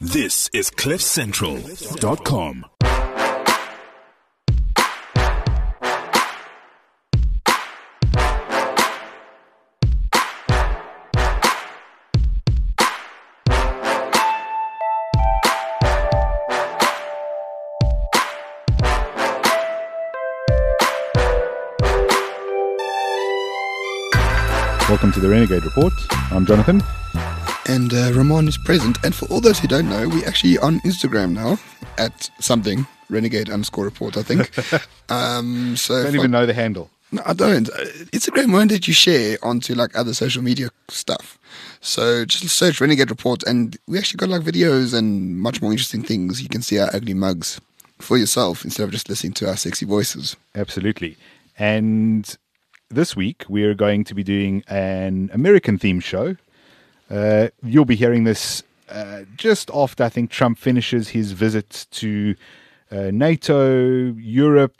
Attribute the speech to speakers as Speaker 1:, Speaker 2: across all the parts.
Speaker 1: This is CliffCentral.com.
Speaker 2: Welcome to the Renegade Report. I'm Jonathan.
Speaker 3: And Ramon is present. And for all those who don't know, we're actually on Instagram now at something, Renegade_report, I think.
Speaker 2: I don't even know the handle.
Speaker 3: No, I don't. Instagram won't let you share onto like other social media stuff. So just search Renegade Report and we actually got like videos and much more interesting things. You can see our ugly mugs for yourself instead of just listening to our sexy voices.
Speaker 2: Absolutely. And this week we're going to be doing an American themed show. You'll be hearing this just after I think Trump finishes his visit to NATO, Europe,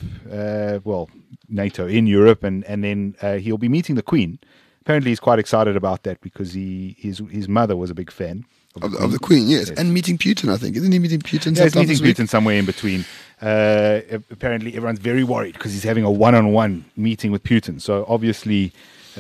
Speaker 2: NATO in Europe, and then he'll be meeting the Queen. Apparently he's quite excited about that because his mother was a big fan
Speaker 3: of the Queen, yes. And meeting Putin, I think. Isn't he meeting Putin?
Speaker 2: Yeah, he's meeting Putin somewhere in between. Apparently everyone's very worried because he's having a one-on-one meeting with Putin. So obviously,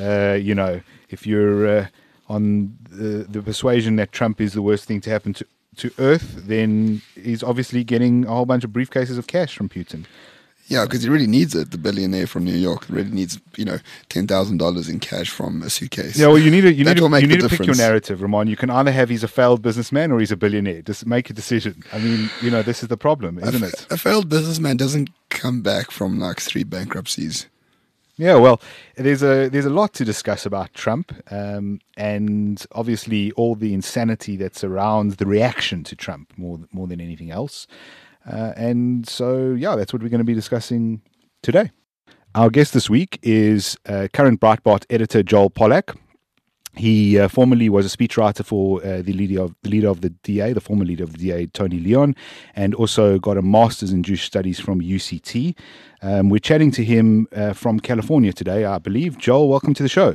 Speaker 2: if you're on the persuasion that Trump is the worst thing to happen to Earth, then he's obviously getting a whole bunch of briefcases of cash from Putin.
Speaker 3: Yeah, because he really needs it. The billionaire from New York really needs, $10,000 in cash from a suitcase.
Speaker 2: Yeah, well, you need to pick your
Speaker 3: difference.
Speaker 2: narrative, Ramon. You can either have he's a failed businessman or he's a billionaire. Just make a decision. I mean, this is the problem, isn't it?
Speaker 3: A failed businessman doesn't come back from like 3 bankruptcies.
Speaker 2: Yeah, well, there's a lot to discuss about Trump, and obviously all the insanity that surrounds the reaction to Trump more than anything else. And so, that's what we're going to be discussing today. Our guest this week is current Breitbart editor Joel Pollack. He formerly was a speechwriter for the leader of the DA, the former leader of the DA, Tony Leon, and also got a master's in Jewish studies from UCT. We're chatting to him from California today, I believe. Joel, welcome to the show.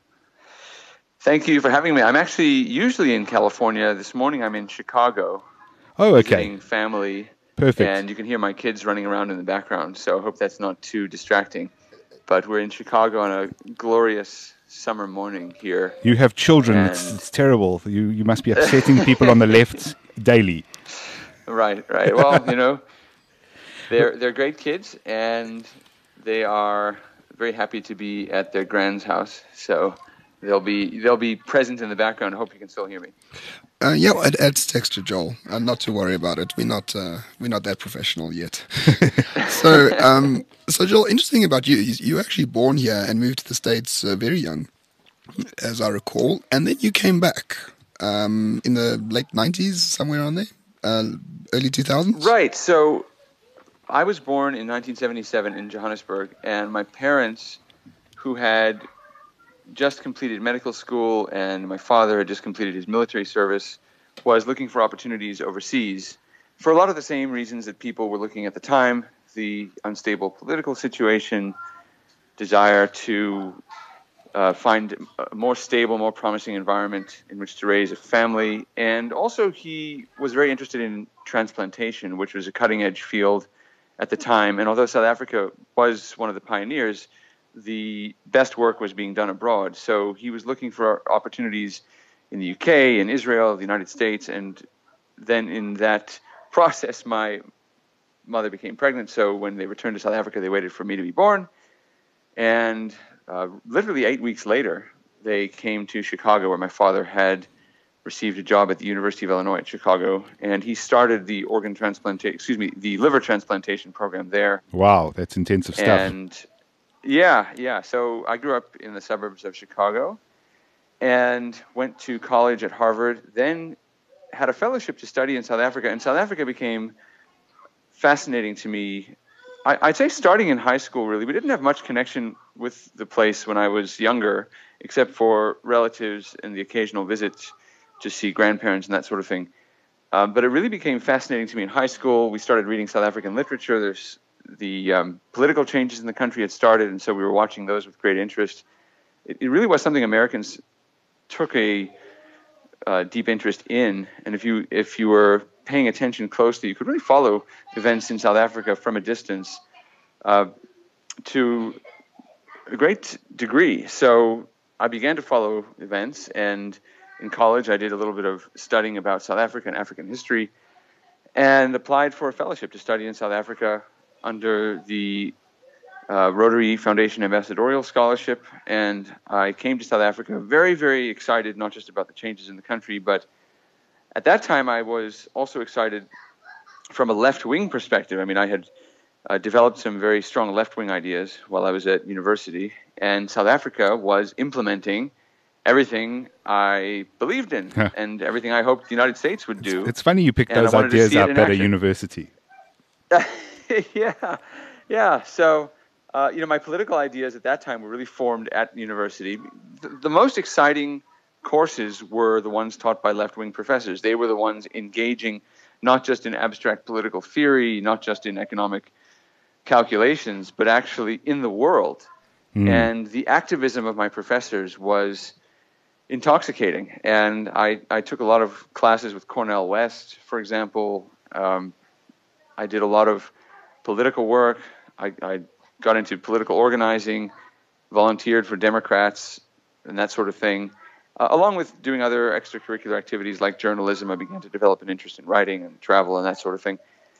Speaker 4: Thank you for having me. I'm actually usually in California. This morning I'm in Chicago.
Speaker 2: Oh, okay.
Speaker 4: Visiting family.
Speaker 2: Perfect.
Speaker 4: And you can hear my kids running around in the background, so I hope that's not too distracting. But we're in Chicago on a glorious summer morning here.
Speaker 2: You have children. It's terrible. You must be upsetting people on the left daily.
Speaker 4: Right. Well, they're great kids, and they are very happy to be at their grand's house. So they'll be present in the background. I hope you can still hear me.
Speaker 3: It adds texture, Joel. Not to worry about it. We're not that professional yet. So Joel, interesting about you. You were actually born here and moved to the States very young, as I recall, and then you came back in the late 90s, somewhere around there, early 2000s.
Speaker 4: Right. So I was born in 1977 in Johannesburg, and my parents, who had just completed medical school and my father had just completed his military service, was looking for opportunities overseas for a lot of the same reasons that people were looking at the time: the unstable political situation, desire to find a more stable, more promising environment in which to raise a family. And also he was very interested in transplantation, which was a cutting-edge field at the time. And although South Africa was one of the pioneers, the best work was being done abroad. So he was looking for opportunities in the UK, in Israel, the United States, and then in that process, my mother became pregnant. So when they returned to South Africa, they waited for me to be born. And literally 8 weeks later, they came to Chicago, where my father had received a job at the University of Illinois at Chicago, and he started the the liver transplantation program there.
Speaker 2: Wow, that's intensive stuff.
Speaker 4: And yeah. So I grew up in the suburbs of Chicago and went to college at Harvard, then had a fellowship to study in South Africa. And South Africa became fascinating to me. I'd say starting in high school, really. We didn't have much connection with the place when I was younger, except for relatives and the occasional visits to see grandparents and that sort of thing. But it really became fascinating to me in high school. We started reading South African literature. There's the political changes in the country had started, and so we were watching those with great interest. It really was something Americans took a deep interest in. And if you were paying attention closely, you could really follow events in South Africa from a distance to a great degree. So I began to follow events, and in college I did a little bit of studying about South Africa and African history, and applied for a fellowship to study in South Africa under the Rotary Foundation Ambassadorial Scholarship. And I came to South Africa very, very excited, not just about the changes in the country, but at that time I was also excited from a left-wing perspective. I mean, I had developed some very strong left-wing ideas while I was at university, and South Africa was implementing everything I believed in and everything I hoped the United States would do.
Speaker 2: It's funny you picked those ideas up at a university.
Speaker 4: Yeah. So, my political ideas at that time were really formed at university. The most exciting courses were the ones taught by left-wing professors. They were the ones engaging not just in abstract political theory, not just in economic calculations, but actually in the world. And the activism of my professors was intoxicating. And I took a lot of classes with Cornel West, for example. I did a lot of political work. I got into political organizing, volunteered for Democrats, and that sort of thing. Along with doing other extracurricular activities like journalism, I began to develop an interest in writing and travel and that sort of thing.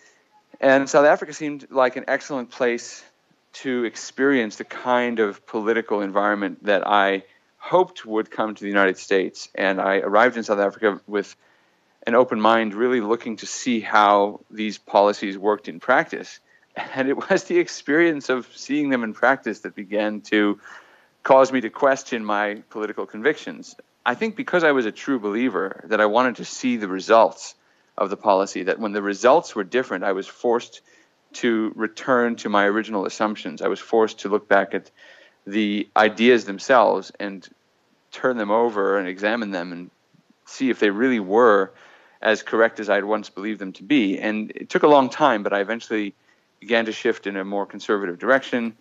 Speaker 4: And South Africa seemed like an excellent place to experience the kind of political environment that I hoped would come to the United States. And I arrived in South Africa with an open mind, really looking to see how these policies worked in practice. And it was the experience of seeing them in practice that began to cause me to question my political convictions. I think because I was a true believer that I wanted to see the results of the policy, that when the results were different, I was forced to return to my original assumptions. I was forced to look back at the ideas themselves and turn them over and examine them and see if they really were as correct as I had once believed them to be. And it took a long time, but I eventually began to shift in a more conservative direction.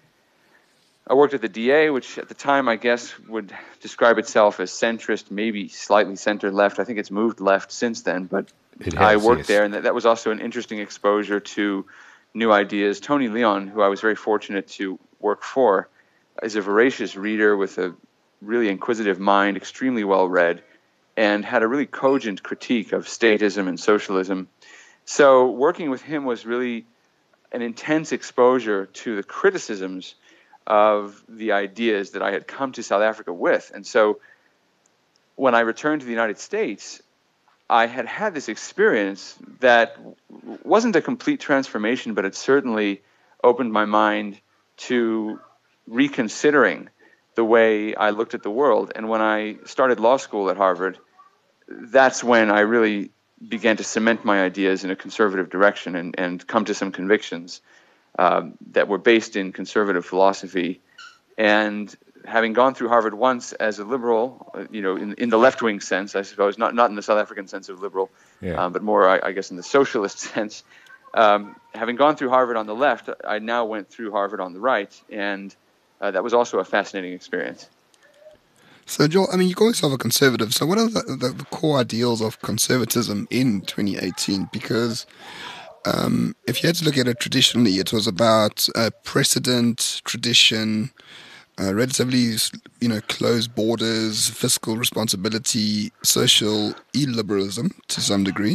Speaker 4: I worked at the DA, which at the time I guess would describe itself as centrist, maybe slightly center-left. I think it's moved left since then, but I worked there, and that was also an interesting exposure to new ideas. Tony Leon, who I was very fortunate to work for, is a voracious reader with a really inquisitive mind, extremely well-read, and had a really cogent critique of statism and socialism. So working with him was really an intense exposure to the criticisms of the ideas that I had come to South Africa with. And so when I returned to the United States, I had this experience that wasn't a complete transformation, but it certainly opened my mind to reconsidering the way I looked at the world. And when I started law school at Harvard, that's when I really began to cement my ideas in a conservative direction and come to some convictions that were based in conservative philosophy. And having gone through Harvard once as a liberal, in the left-wing sense, I suppose, not in the South African sense of liberal, but more, I guess, in the socialist sense. Having gone through Harvard on the left, I now went through Harvard on the right, and that was also a fascinating experience.
Speaker 3: So, Joel, I mean, you call yourself a conservative. So what are the core ideals of conservatism in 2018? Because if you had to look at it traditionally, it was about precedent, tradition, relatively, closed borders, fiscal responsibility, social illiberalism to some degree.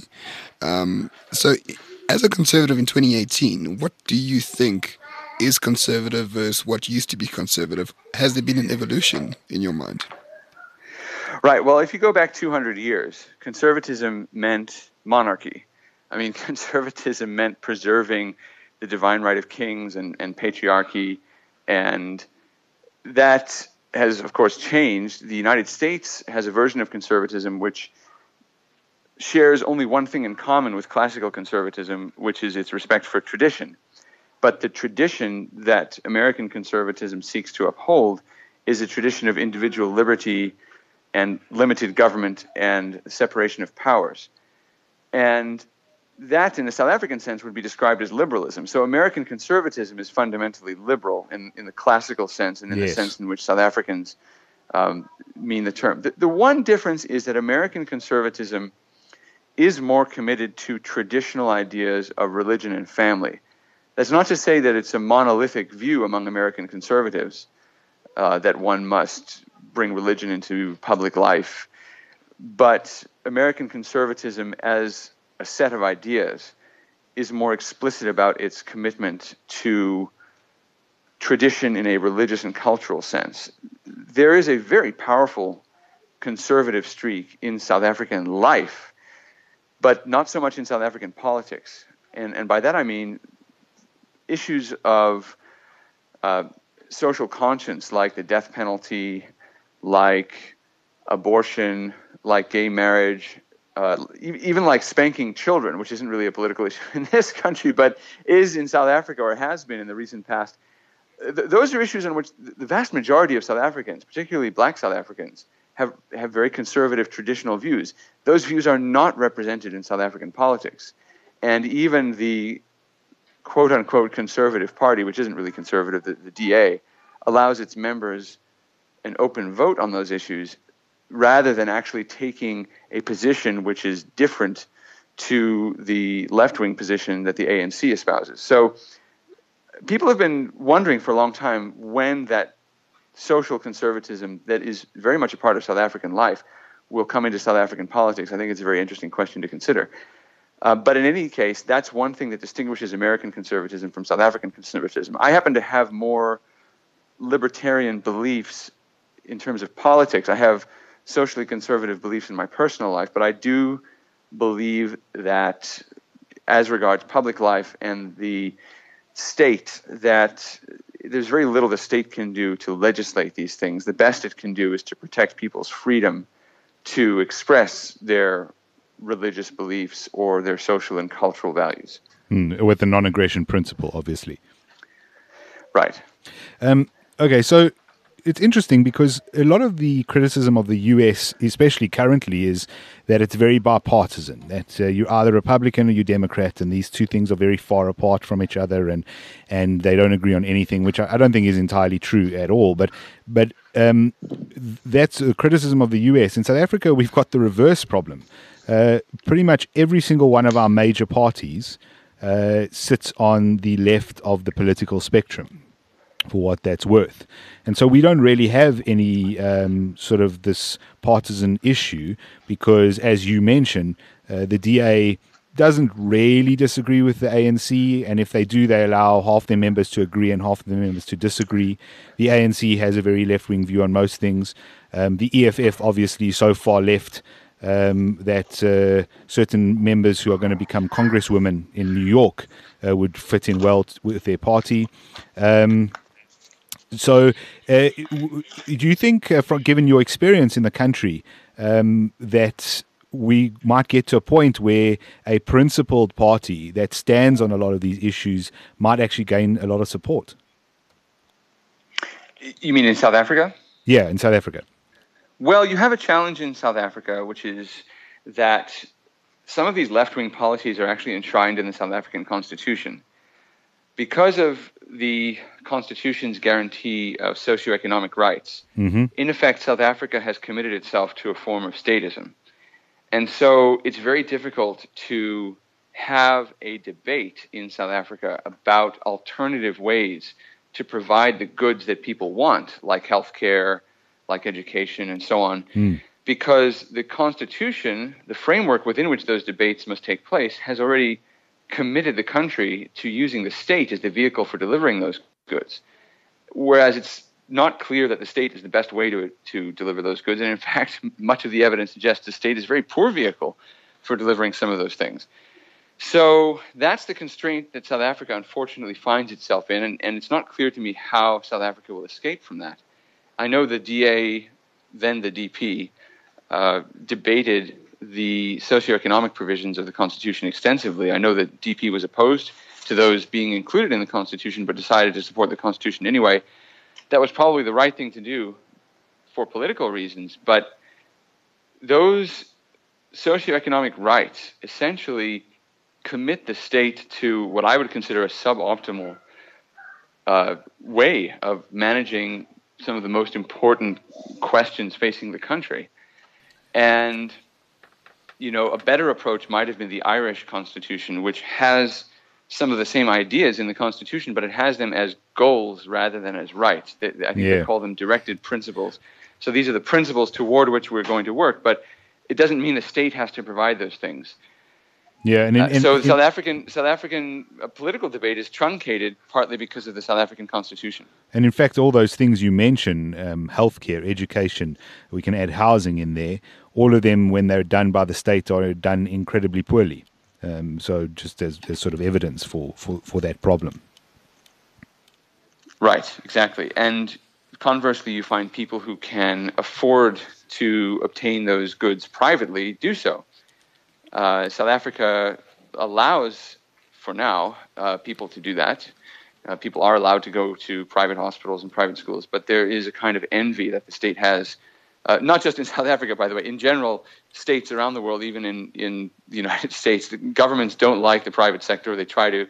Speaker 3: So as a conservative in 2018, what do you think is conservative versus what used to be conservative? Has there been an evolution in your mind?
Speaker 4: Right. Well, if you go back 200 years, conservatism meant monarchy. I mean, conservatism meant preserving the divine right of kings and patriarchy, and that has, of course, changed. The United States has a version of conservatism which shares only one thing in common with classical conservatism, which is its respect for tradition. But the tradition that American conservatism seeks to uphold is a tradition of individual liberty and limited government and separation of powers. And that, in the South African sense, would be described as liberalism. So American conservatism is fundamentally liberal in the classical sense and in the sense in which South Africans mean the term. The one difference is that American conservatism is more committed to traditional ideas of religion and family. That's not to say that it's a monolithic view among American conservatives that one must bring religion into public life. But American conservatism as a set of ideas is more explicit about its commitment to tradition in a religious and cultural sense. There is a very powerful conservative streak in South African life, but not so much in South African politics. And by that I mean issues of social conscience, like the death penalty, like abortion, like gay marriage, even like spanking children, which isn't really a political issue in this country, but is in South Africa or has been in the recent past. Those are issues on which the vast majority of South Africans, particularly black South Africans, have very conservative traditional views. Those views are not represented in South African politics. And even the quote-unquote conservative party, which isn't really conservative, the DA, allows its members an open vote on those issues rather than actually taking a position which is different to the left-wing position that the ANC espouses. So people have been wondering for a long time when that social conservatism that is very much a part of South African life will come into South African politics. I think it's a very interesting question to consider. But in any case, that's one thing that distinguishes American conservatism from South African conservatism. I happen to have more libertarian beliefs in terms of politics. I have socially conservative beliefs in my personal life, but I do believe that as regards public life and the state, that there's very little the state can do to legislate these things. The best it can do is to protect people's freedom to express their religious beliefs or their social and cultural values.
Speaker 2: With the non-aggression principle, obviously.
Speaker 4: Right.
Speaker 2: Okay, so it's interesting because a lot of the criticism of the US, especially currently, is that it's very bipartisan, that you're either Republican or you're Democrat, and these two things are very far apart from each other, and they don't agree on anything, which I don't think is entirely true at all. But that's a criticism of the US. In South Africa, we've got the reverse problem. Pretty much every single one of our major parties sits on the left of the political spectrum, for what that's worth. And so we don't really have any sort of this partisan issue because, as you mentioned, the DA doesn't really disagree with the ANC, and if they do, they allow half their members to agree and half their members to disagree. The ANC has a very left-wing view on most things. The EFF, obviously, so far left that certain members who are going to become congresswomen in New York would fit in well with their party. So, do you think, given your experience in the country, that we might get to a point where a principled party that stands on a lot of these issues might actually gain a lot of support?
Speaker 4: You mean in South Africa?
Speaker 2: Yeah, in South Africa.
Speaker 4: Well, you have a challenge in South Africa, which is that some of these left-wing policies are actually enshrined in the South African Constitution. Because of the Constitution's guarantee of socioeconomic rights, in effect, South Africa has committed itself to a form of statism. And so it's very difficult to have a debate in South Africa about alternative ways to provide the goods that people want, like healthcare, like education, and so on, because the Constitution, the framework within which those debates must take place, has already committed the country to using the state as the vehicle for delivering those goods, whereas it's not clear that the state is the best way to deliver those goods. And in fact, much of the evidence suggests the state is a very poor vehicle for delivering some of those things. So that's the constraint that South Africa unfortunately finds itself in, and it's not clear to me how South Africa will escape from that. I know the DA, then the DP, debated the socioeconomic provisions of the Constitution extensively. I know that DP was opposed to those being included in the Constitution, but decided to support the Constitution anyway. That was probably the right thing to do for political reasons, but those socioeconomic rights essentially commit the state to what I would consider a suboptimal way of managing some of the most important questions facing the country. And, a better approach might have been the Irish Constitution, which has some of the same ideas in the Constitution, but it has them as goals rather than as rights. I think they call them directed principles. So these are the principles toward which we're going to work, but it doesn't mean the state has to provide those things.
Speaker 2: Yeah,
Speaker 4: so the South African political debate is truncated partly because of the South African Constitution.
Speaker 2: And in fact, all those things you mention, healthcare, education, we can add housing in there. All of them, when they're done by the state, are done incredibly poorly. So just as sort of evidence for that problem.
Speaker 4: Right, exactly. And conversely, you find people who can afford to obtain those goods privately do so. South Africa allows, for now, people to do that. People are allowed to go to private hospitals and private schools, but there is a kind of envy that the state has, not just in South Africa, by the way. In general, states around the world, even in the United States, the governments don't like the private sector. They try to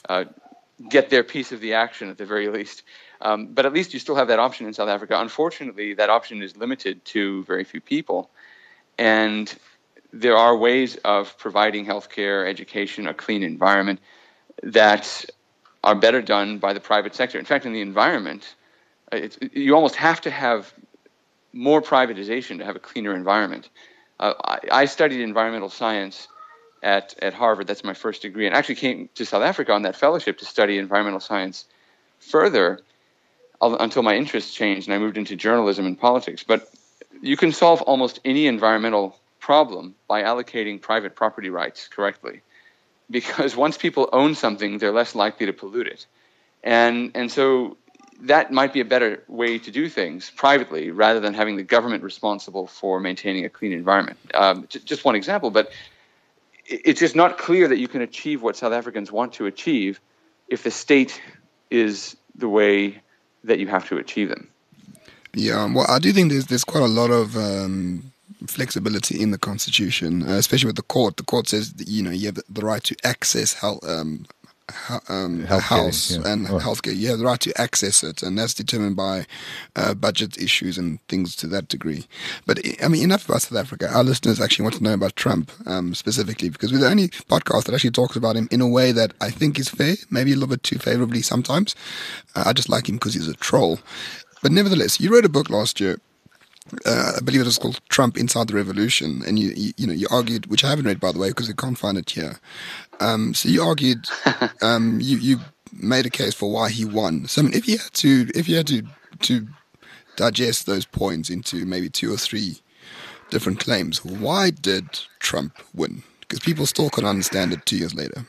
Speaker 4: get their piece of the action at the very least. But at least you still have that option in South Africa. Unfortunately, that option is limited to very few people. And there are ways of providing healthcare, education, a clean environment that are better done by the private sector. In fact, in the environment, you almost have to have more privatization to have a cleaner environment. I studied environmental science at Harvard. That's my first degree, and actually came to South Africa on that fellowship to study environmental science further until my interests changed and I moved into journalism and politics. But you can solve almost any environmental problem by allocating private property rights correctly, because once people own something, they're less likely to pollute it, and so that might be a better way to do things privately rather than having the government responsible for maintaining a clean environment. Just one example, but it's just not clear that you can achieve what South Africans want to achieve if the state is the way that you have to achieve them.
Speaker 3: Yeah, well, I do think there's quite a lot of flexibility in the Constitution, especially with the court. The court says that, you have the right to access healthcare and healthcare. You have the right to access it, and that's determined by budget issues and things to that degree. But I mean, enough about South Africa. Our listeners actually want to know about Trump specifically, because we're the only podcast that actually talks about him in a way that I think is fair, maybe a little bit too favorably sometimes. I just like him because he's a troll. But nevertheless, you wrote a book last year. I believe it was called Trump Inside the Revolution, and you argued, which I haven't read by the way because I can't find it here. So you argued, you made a case for why he won. So I mean, if you had to digest those points into maybe 2 or 3 different claims, why did Trump win? Because people still can't understand it 2 years later.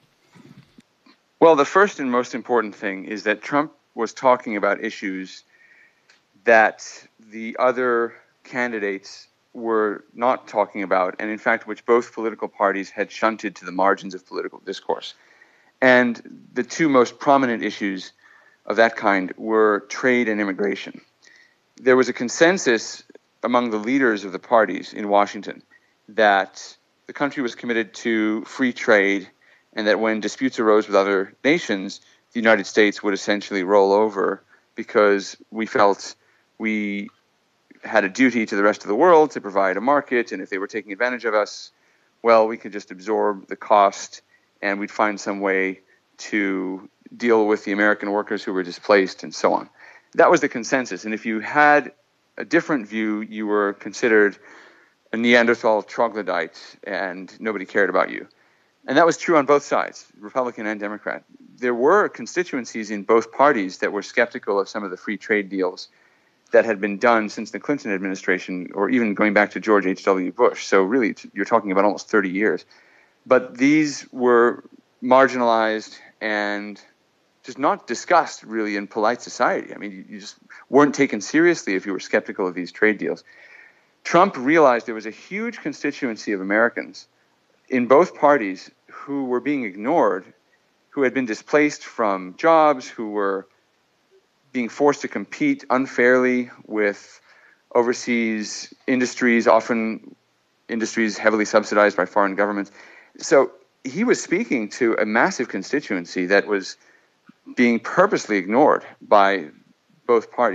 Speaker 4: Well, the first and most important thing is that Trump was talking about issues that the other candidates were not talking about, and in fact, which both political parties had shunted to the margins of political discourse. And the 2 most prominent issues of that kind were trade and immigration. There was a consensus among the leaders of the parties in Washington that the country was committed to free trade, and that when disputes arose with other nations, the United States would essentially roll over because we felt we had a duty to the rest of the world to provide a market, and if they were taking advantage of us, well, we could just absorb the cost and we'd find some way to deal with the American workers who were displaced and so on. That was the consensus, and if you had a different view, you were considered a Neanderthal troglodyte and nobody cared about you. And that was true on both sides, Republican and Democrat. There were constituencies in both parties that were skeptical of some of the free trade deals that had been done since the Clinton administration, or even going back to George H.W. Bush. So really, you're talking about almost 30 years. But these were marginalized and just not discussed really in polite society. I mean, you just weren't taken seriously if you were skeptical of these trade deals. Trump realized there was a huge constituency of Americans in both parties who were being ignored, who had been displaced from jobs, who were being forced to compete unfairly with overseas industries, often industries heavily subsidized by foreign governments. So he was speaking to a massive constituency that was being purposely ignored by both parties.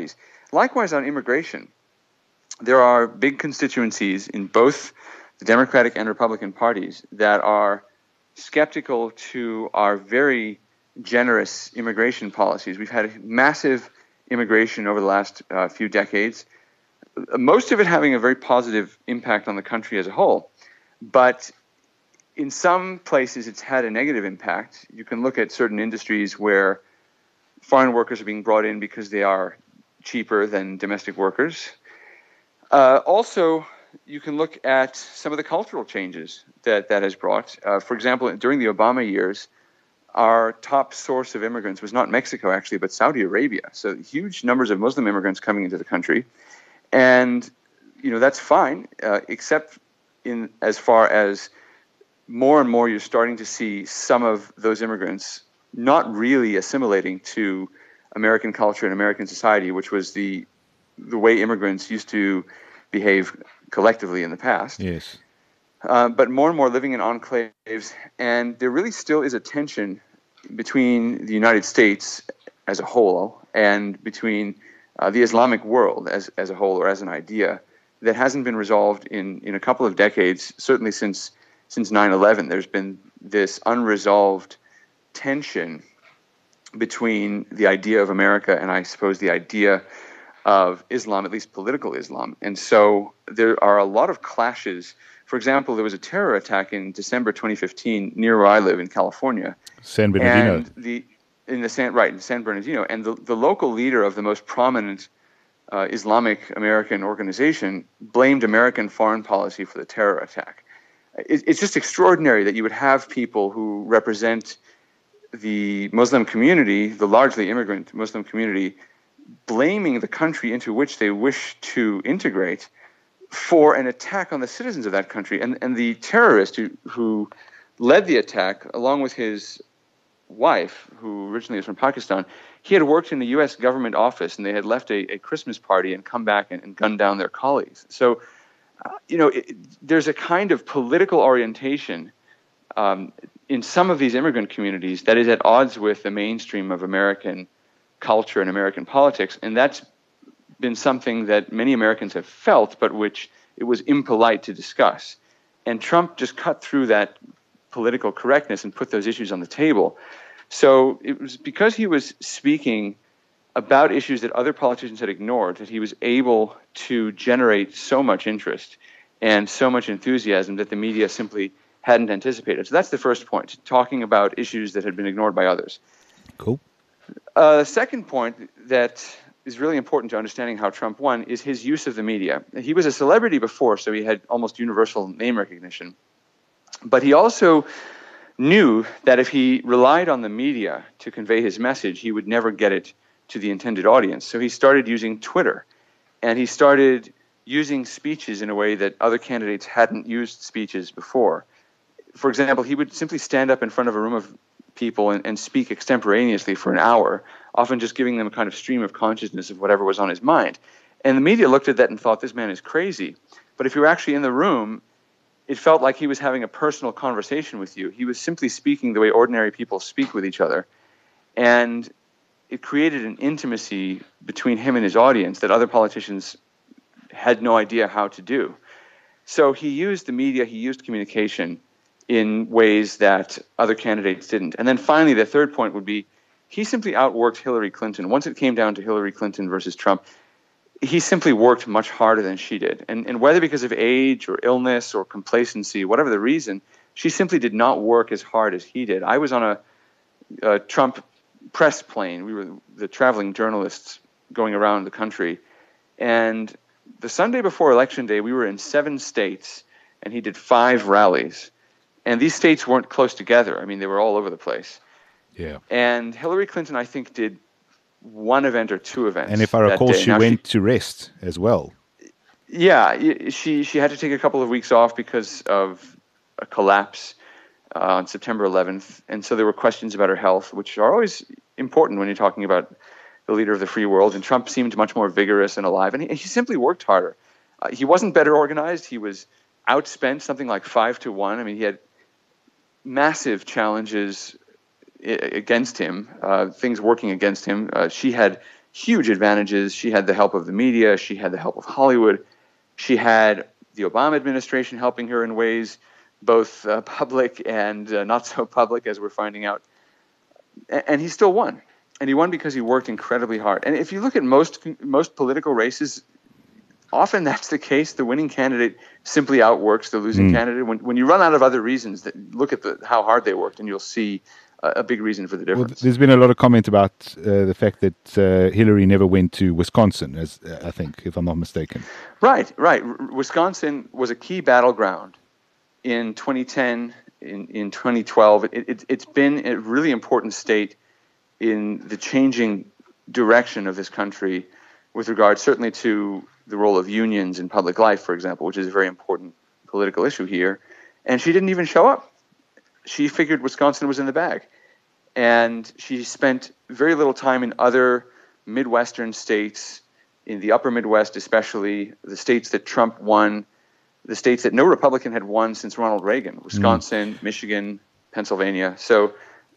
Speaker 4: likewise on immigration, there are big constituencies in both the Democratic and Republican parties that are skeptical to our very generous immigration policies. We've had massive immigration over the last few decades, most of it having a very positive impact on the country as a whole. But in some places, it's had a negative impact. You can look at certain industries where foreign workers are being brought in because they are cheaper than domestic workers. Also, you can look at some of the cultural changes that has brought. For example, during the Obama years, our top source of immigrants was not Mexico, actually, but Saudi Arabia. So huge numbers of Muslim immigrants coming into the country. And, that's fine, except in as far as more and more you're starting to see some of those immigrants not really assimilating to American culture and American society, which was the way immigrants used to behave collectively in the past.
Speaker 2: Yes.
Speaker 4: But more and more living in enclaves, and there really still is a tension between the United States as a whole and between the Islamic world as a whole or as an idea that hasn't been resolved in a couple of decades, certainly since 9/11. There's been this unresolved tension between the idea of America and I suppose the idea of Islam, at least political Islam. And so there are a lot of clashes. For example, there was a terror attack in December 2015 near where I live in California.
Speaker 2: San Bernardino.
Speaker 4: And in San Bernardino. And the local leader of the most prominent Islamic American organization blamed American foreign policy for the terror attack. It's just extraordinary that you would have people who represent the Muslim community, the largely immigrant Muslim community, blaming the country into which they wish to integrate for an attack on the citizens of that country. And the terrorist who led the attack, along with his wife, who originally is from Pakistan, he had worked in the U.S. government office, and they had left a Christmas party and come back and gunned down their colleagues. So, there's a kind of political orientation in some of these immigrant communities that is at odds with the mainstream of American culture and American politics, and that's been something that many Americans have felt, but which it was impolite to discuss. And Trump just cut through that political correctness and put those issues on the table. So it was because he was speaking about issues that other politicians had ignored that he was able to generate so much interest and so much enthusiasm that the media simply hadn't anticipated. So that's the first point, talking about issues that had been ignored by others.
Speaker 2: Cool.
Speaker 4: The second point that is really important to understanding how Trump won is his use of the media. He was a celebrity before, so he had almost universal name recognition. But he also knew that if he relied on the media to convey his message, he would never get it to the intended audience. So he started using Twitter, and he started using speeches in a way that other candidates hadn't used speeches before. For example, he would simply stand up in front of a room of people and speak extemporaneously for an hour, often just giving them a kind of stream of consciousness of whatever was on his mind. And the media looked at that and thought, this man is crazy. But if you were actually in the room, it felt like he was having a personal conversation with you. He was simply speaking the way ordinary people speak with each other. And it created an intimacy between him and his audience that other politicians had no idea how to do. So he used the media, he used communication in ways that other candidates didn't. And then finally, the third point would be he simply outworked Hillary Clinton. Once it came down to Hillary Clinton versus Trump, he simply worked much harder than she did. And whether because of age or illness or complacency, whatever the reason, she simply did not work as hard as he did. I was on a Trump press plane. We were the traveling journalists going around the country. And the Sunday before Election Day, we were in 7 states, and he did 5 rallies. And these states weren't close together. I mean, they were all over the place.
Speaker 2: Yeah.
Speaker 4: And Hillary Clinton, I think, did 1 event or 2 events.
Speaker 2: And if I recall, she went to rest as well.
Speaker 4: Yeah, she had to take a couple of weeks off because of a collapse on September 11th. And so there were questions about her health, which are always important when you're talking about the leader of the free world. And Trump seemed much more vigorous and alive. And he simply worked harder. He wasn't better organized. He was outspent something like 5-1. I mean, he had massive challenges against him, things working against him. She had huge advantages. She had the help of the media. She had the help of Hollywood. She had the Obama administration helping her in ways both public and not so public, as we're finding out. And he still won. And he won because he worked incredibly hard. And if you look at most political races, often that's the case. The winning candidate simply outworks the losing candidate. When you run out of other reasons, look at how hard they worked, and you'll see a big reason for the difference.
Speaker 2: Well, there's been a lot of comment about the fact that Hillary never went to Wisconsin, as I think, if I'm not mistaken.
Speaker 4: Right. Wisconsin was a key battleground in 2010, in 2012. It's been a really important state in the changing direction of this country with regard certainly to the role of unions in public life, for example, which is a very important political issue here. And she didn't even show up. She figured Wisconsin was in the bag. And she spent very little time in other Midwestern states, in the upper Midwest especially, the states that Trump won, the states that no Republican had won since Ronald Reagan, Wisconsin, Michigan, Pennsylvania. So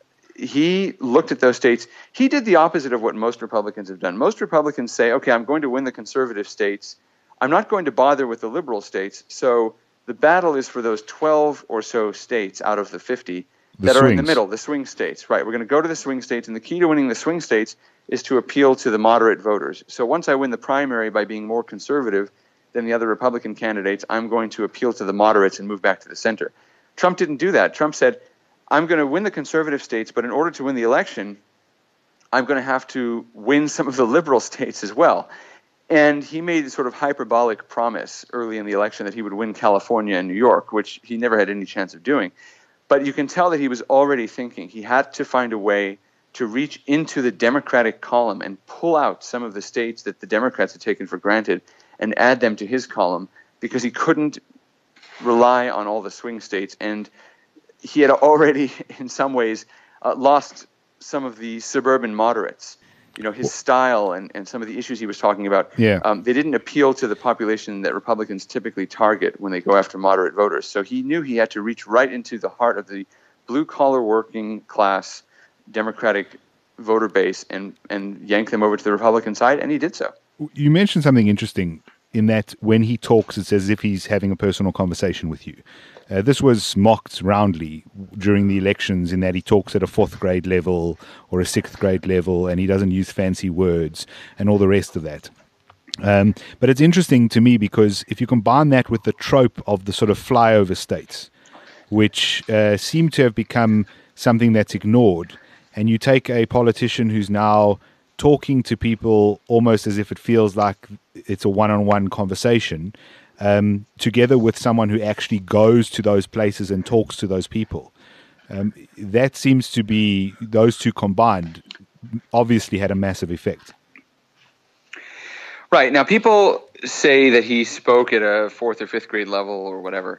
Speaker 4: he looked at those states. He did the opposite of what most Republicans have done. Most Republicans say, okay, I'm going to win the conservative states. I'm not going to bother with the liberal states. So the battle is for those 12 or so states out of the 50 that are in the middle, the swing states. Right, we're going to go to the swing states, and the key to winning the swing states is to appeal to the moderate voters. So once I win the primary by being more conservative than the other Republican candidates, I'm going to appeal to the moderates and move back to the center. Trump didn't do that. Trump said, I'm going to win the conservative states, but in order to win the election, I'm going to have to win some of the liberal states as well. And he made a sort of hyperbolic promise early in the election that he would win California and New York, which he never had any chance of doing. But you can tell that he was already thinking he had to find a way to reach into the Democratic column and pull out some of the states that the Democrats had taken for granted and add them to his column, because he couldn't rely on all the swing states. And he had already, in some ways, lost some of the suburban moderates. You know, his style and some of the issues he was talking about, they didn't appeal to the population that Republicans typically target when they go after moderate voters. So he knew he had to reach right into the heart of the blue-collar working class Democratic voter base and yank them over to the Republican side, and he did so.
Speaker 2: You mentioned something interesting in that when he talks, it's as if he's having a personal conversation with you. This was mocked roundly during the elections in that he talks at a 4th grade level or a 6th grade level, and he doesn't use fancy words and all the rest of that. But it's interesting to me because if you combine that with the trope of the sort of flyover states, which seem to have become something that's ignored, and you take a politician who's now talking to people almost as if it feels like it's a one-on-one conversation, together with someone who actually goes to those places and talks to those people. That seems to be, those two combined, obviously had a massive effect.
Speaker 4: Right. Now, people say that he spoke at a 4th or 5th grade level or whatever,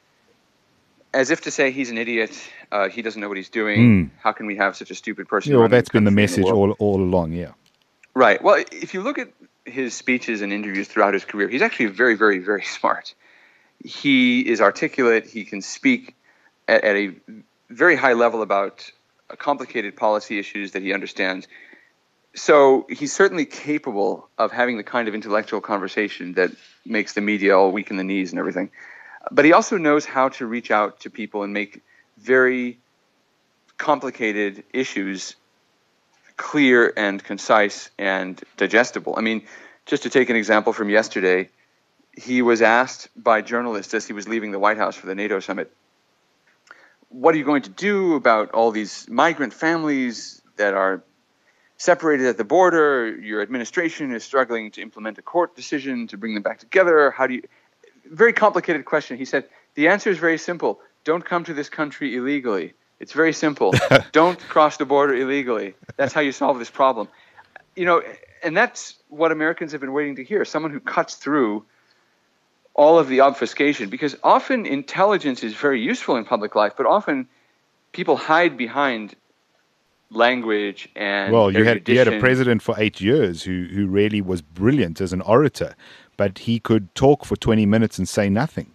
Speaker 4: as if to say he's an idiot, he doesn't know what he's doing. How can we have such a stupid person?
Speaker 2: Yeah, well, that's been the message all along, yeah.
Speaker 4: Right. Well, if you look at his speeches and interviews throughout his career, he's actually very, very, very smart. He is articulate. He can speak at a very high level about complicated policy issues that he understands. So he's certainly capable of having the kind of intellectual conversation that makes the media all weak in the knees and everything. But he also knows how to reach out to people and make very complicated issues clear and concise and digestible. I mean, just to take an example from yesterday, he was asked by journalists as he was leaving the White House for the NATO summit, what are you going to do about all these migrant families that are separated at the border? Your administration is struggling to implement a court decision to bring them back together. How do you... Very complicated question. He said, the answer is very simple. Don't come to this country illegally. It's very simple. Don't cross the border illegally. That's how you solve this problem. You know, and that's what Americans have been waiting to hear, someone who cuts through all of the obfuscation, because often intelligence is very useful in public life, but often people hide behind language and
Speaker 2: you had a president for 8 years who really was brilliant as an orator, but he could talk for 20 minutes and say nothing.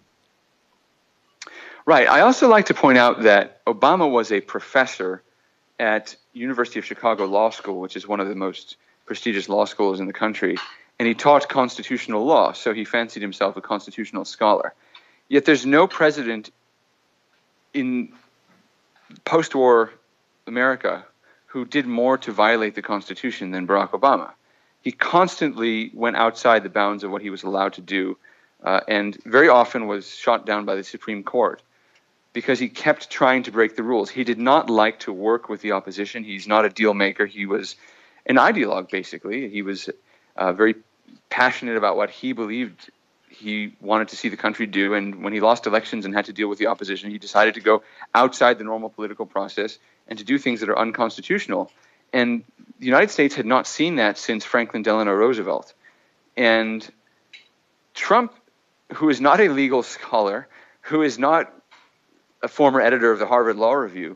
Speaker 4: Right. I also like to point out that Obama was a professor at University of Chicago Law School, which is one of the most prestigious law schools in the country, and he taught constitutional law, so he fancied himself a constitutional scholar. Yet there's no president in post-war America who did more to violate the Constitution than Barack Obama. He constantly went outside the bounds of what he was allowed to do, and very often was shot down by the Supreme Court because he kept trying to break the rules. He did not like to work with the opposition. He's not a deal maker. He was an ideologue, basically. He was very passionate about what he believed he wanted to see the country do, and when he lost elections and had to deal with the opposition, he decided to go outside the normal political process and to do things that are unconstitutional. And the United States had not seen that since Franklin Delano Roosevelt. And Trump, who is not a legal scholar, who is not a former editor of the Harvard Law Review,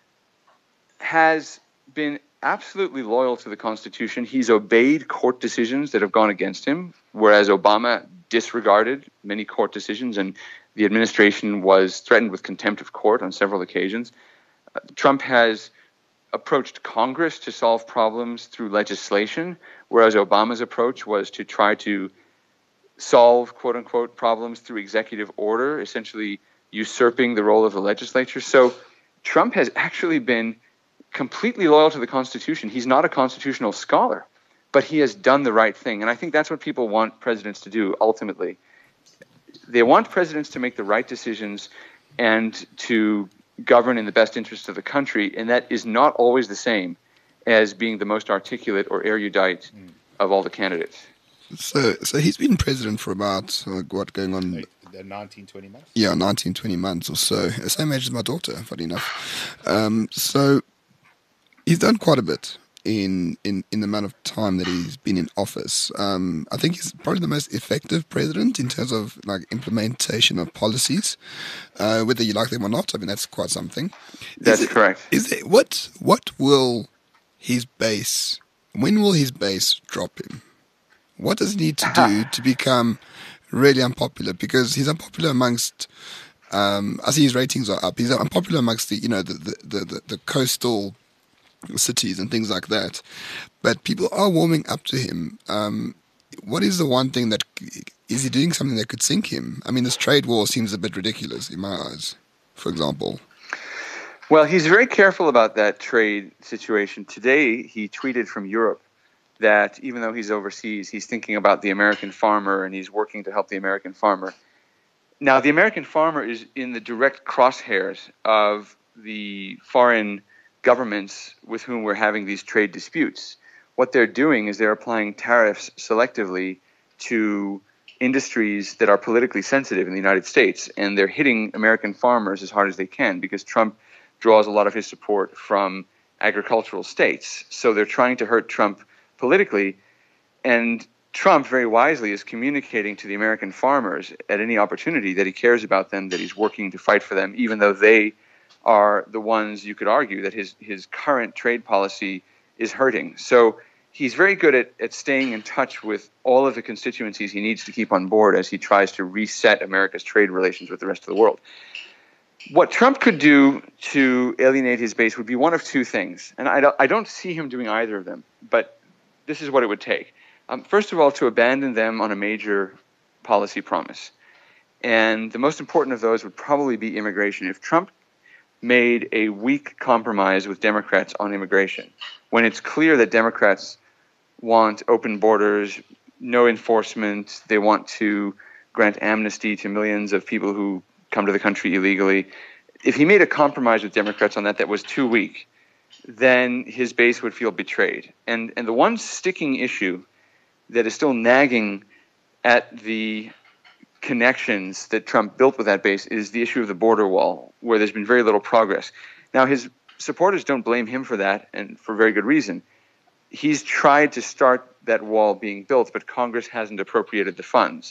Speaker 4: has been absolutely loyal to the Constitution. He's obeyed court decisions that have gone against him, whereas Obama disregarded many court decisions, and the administration was threatened with contempt of court on several occasions. Trump has approached Congress to solve problems through legislation, whereas Obama's approach was to try to solve, quote-unquote, problems through executive order, essentially usurping the role of the legislature. So Trump has actually been completely loyal to the Constitution. He's not a constitutional scholar, but he has done the right thing. And I think that's what people want presidents to do, ultimately. They want presidents to make the right decisions and to govern in the best interest of the country, and that is not always the same as being the most articulate or erudite of all the candidates.
Speaker 3: So he's been president for about, going on?
Speaker 2: 19, 20 months?
Speaker 3: Yeah, 19, 20 months or so. The same age as my daughter, funny enough. So he's done quite a bit in the amount of time that he's been in office. I think he's probably the most effective president in terms of implementation of policies, whether you like them or not. I mean, that's quite something.
Speaker 4: That's correct.
Speaker 3: What will his base? When will his base drop him? What does he need to do to become really unpopular? Because he's unpopular amongst. I see his ratings are up. He's unpopular amongst the coastal cities and things like that, but people are warming up to him. What is the one thing is he doing something that could sink him? I mean, this trade war seems a bit ridiculous in my eyes, for example.
Speaker 4: Well, he's very careful about that trade situation. Today, he tweeted from Europe that even though he's overseas, he's thinking about the American farmer and he's working to help the American farmer. Now, the American farmer is in the direct crosshairs of the foreign governments with whom we're having these trade disputes. What they're doing is they're applying tariffs selectively to industries that are politically sensitive in the United States, and they're hitting American farmers as hard as they can because Trump draws a lot of his support from agricultural states. So they're trying to hurt Trump politically, and Trump very wisely is communicating to the American farmers at any opportunity that he cares about them, that he's working to fight for them, even though they are the ones you could argue that his current trade policy is hurting. So he's very good at staying in touch with all of the constituencies he needs to keep on board as he tries to reset America's trade relations with the rest of the world. What Trump could do to alienate his base would be one of two things, and I don't see him doing either of them, but this is what it would take. First of all, to abandon them on a major policy promise. And the most important of those would probably be immigration. If Trump made a weak compromise with Democrats on immigration, when it's clear that Democrats want open borders, no enforcement, they want to grant amnesty to millions of people who come to the country illegally, if he made a compromise with Democrats on that was too weak, then his base would feel betrayed. And the one sticking issue that is still nagging at the connections that Trump built with that base is the issue of the border wall, where there's been very little progress. Now, his supporters don't blame him for that, and for very good reason. He's tried to start that wall being built, but Congress hasn't appropriated the funds.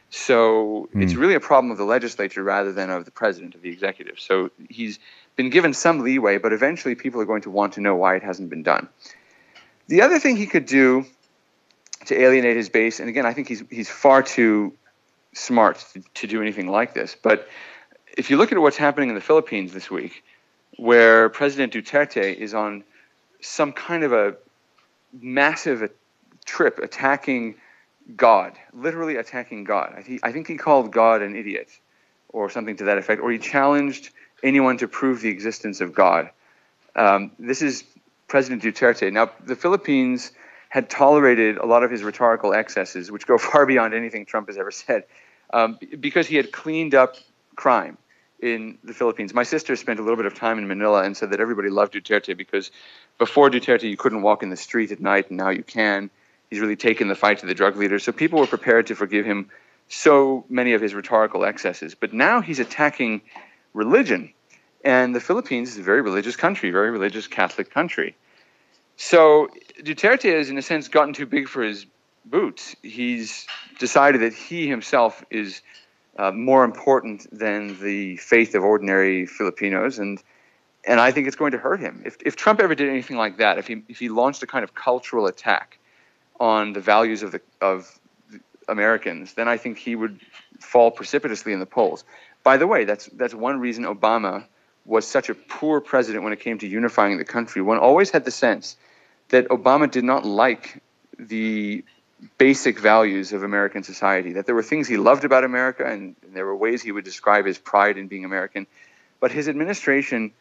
Speaker 4: So it's really a problem of the legislature rather than of the president, of the executive. So he's been given some leeway, but eventually people are going to want to know why it hasn't been done. The other thing he could do to alienate his base, and again, I think he's far too smart to do anything like this, but if you look at what's happening in the Philippines this week, where President Duterte is on some kind of a massive trip attacking God, literally attacking God. I think he called God an idiot or something to that effect, or he challenged anyone to prove the existence of God. This is President Duterte. Now, the Philippines had tolerated a lot of his rhetorical excesses, which go far beyond anything Trump has ever said, because he had cleaned up crime in the Philippines. My sister spent a little bit of time in Manila and said that everybody loved Duterte because before Duterte you couldn't walk in the street at night, and now you can. He's really taken the fight to the drug leaders. So people were prepared to forgive him so many of his rhetorical excesses. But now he's attacking religion. And the Philippines is a very religious country, very religious Catholic country. So Duterte has, in a sense, gotten too big for his boots. He's decided that he himself is more important than the faith of ordinary Filipinos, and I think it's going to hurt him. If Trump ever did anything like that, if he launched a kind of cultural attack on the values of Americans, then I think he would fall precipitously in the polls. By the way, that's one reason Obama was such a poor president when it came to unifying the country. One always had the sense that Obama did not like the basic values of American society, that there were things he loved about America, and there were ways he would describe his pride in being American. But his administration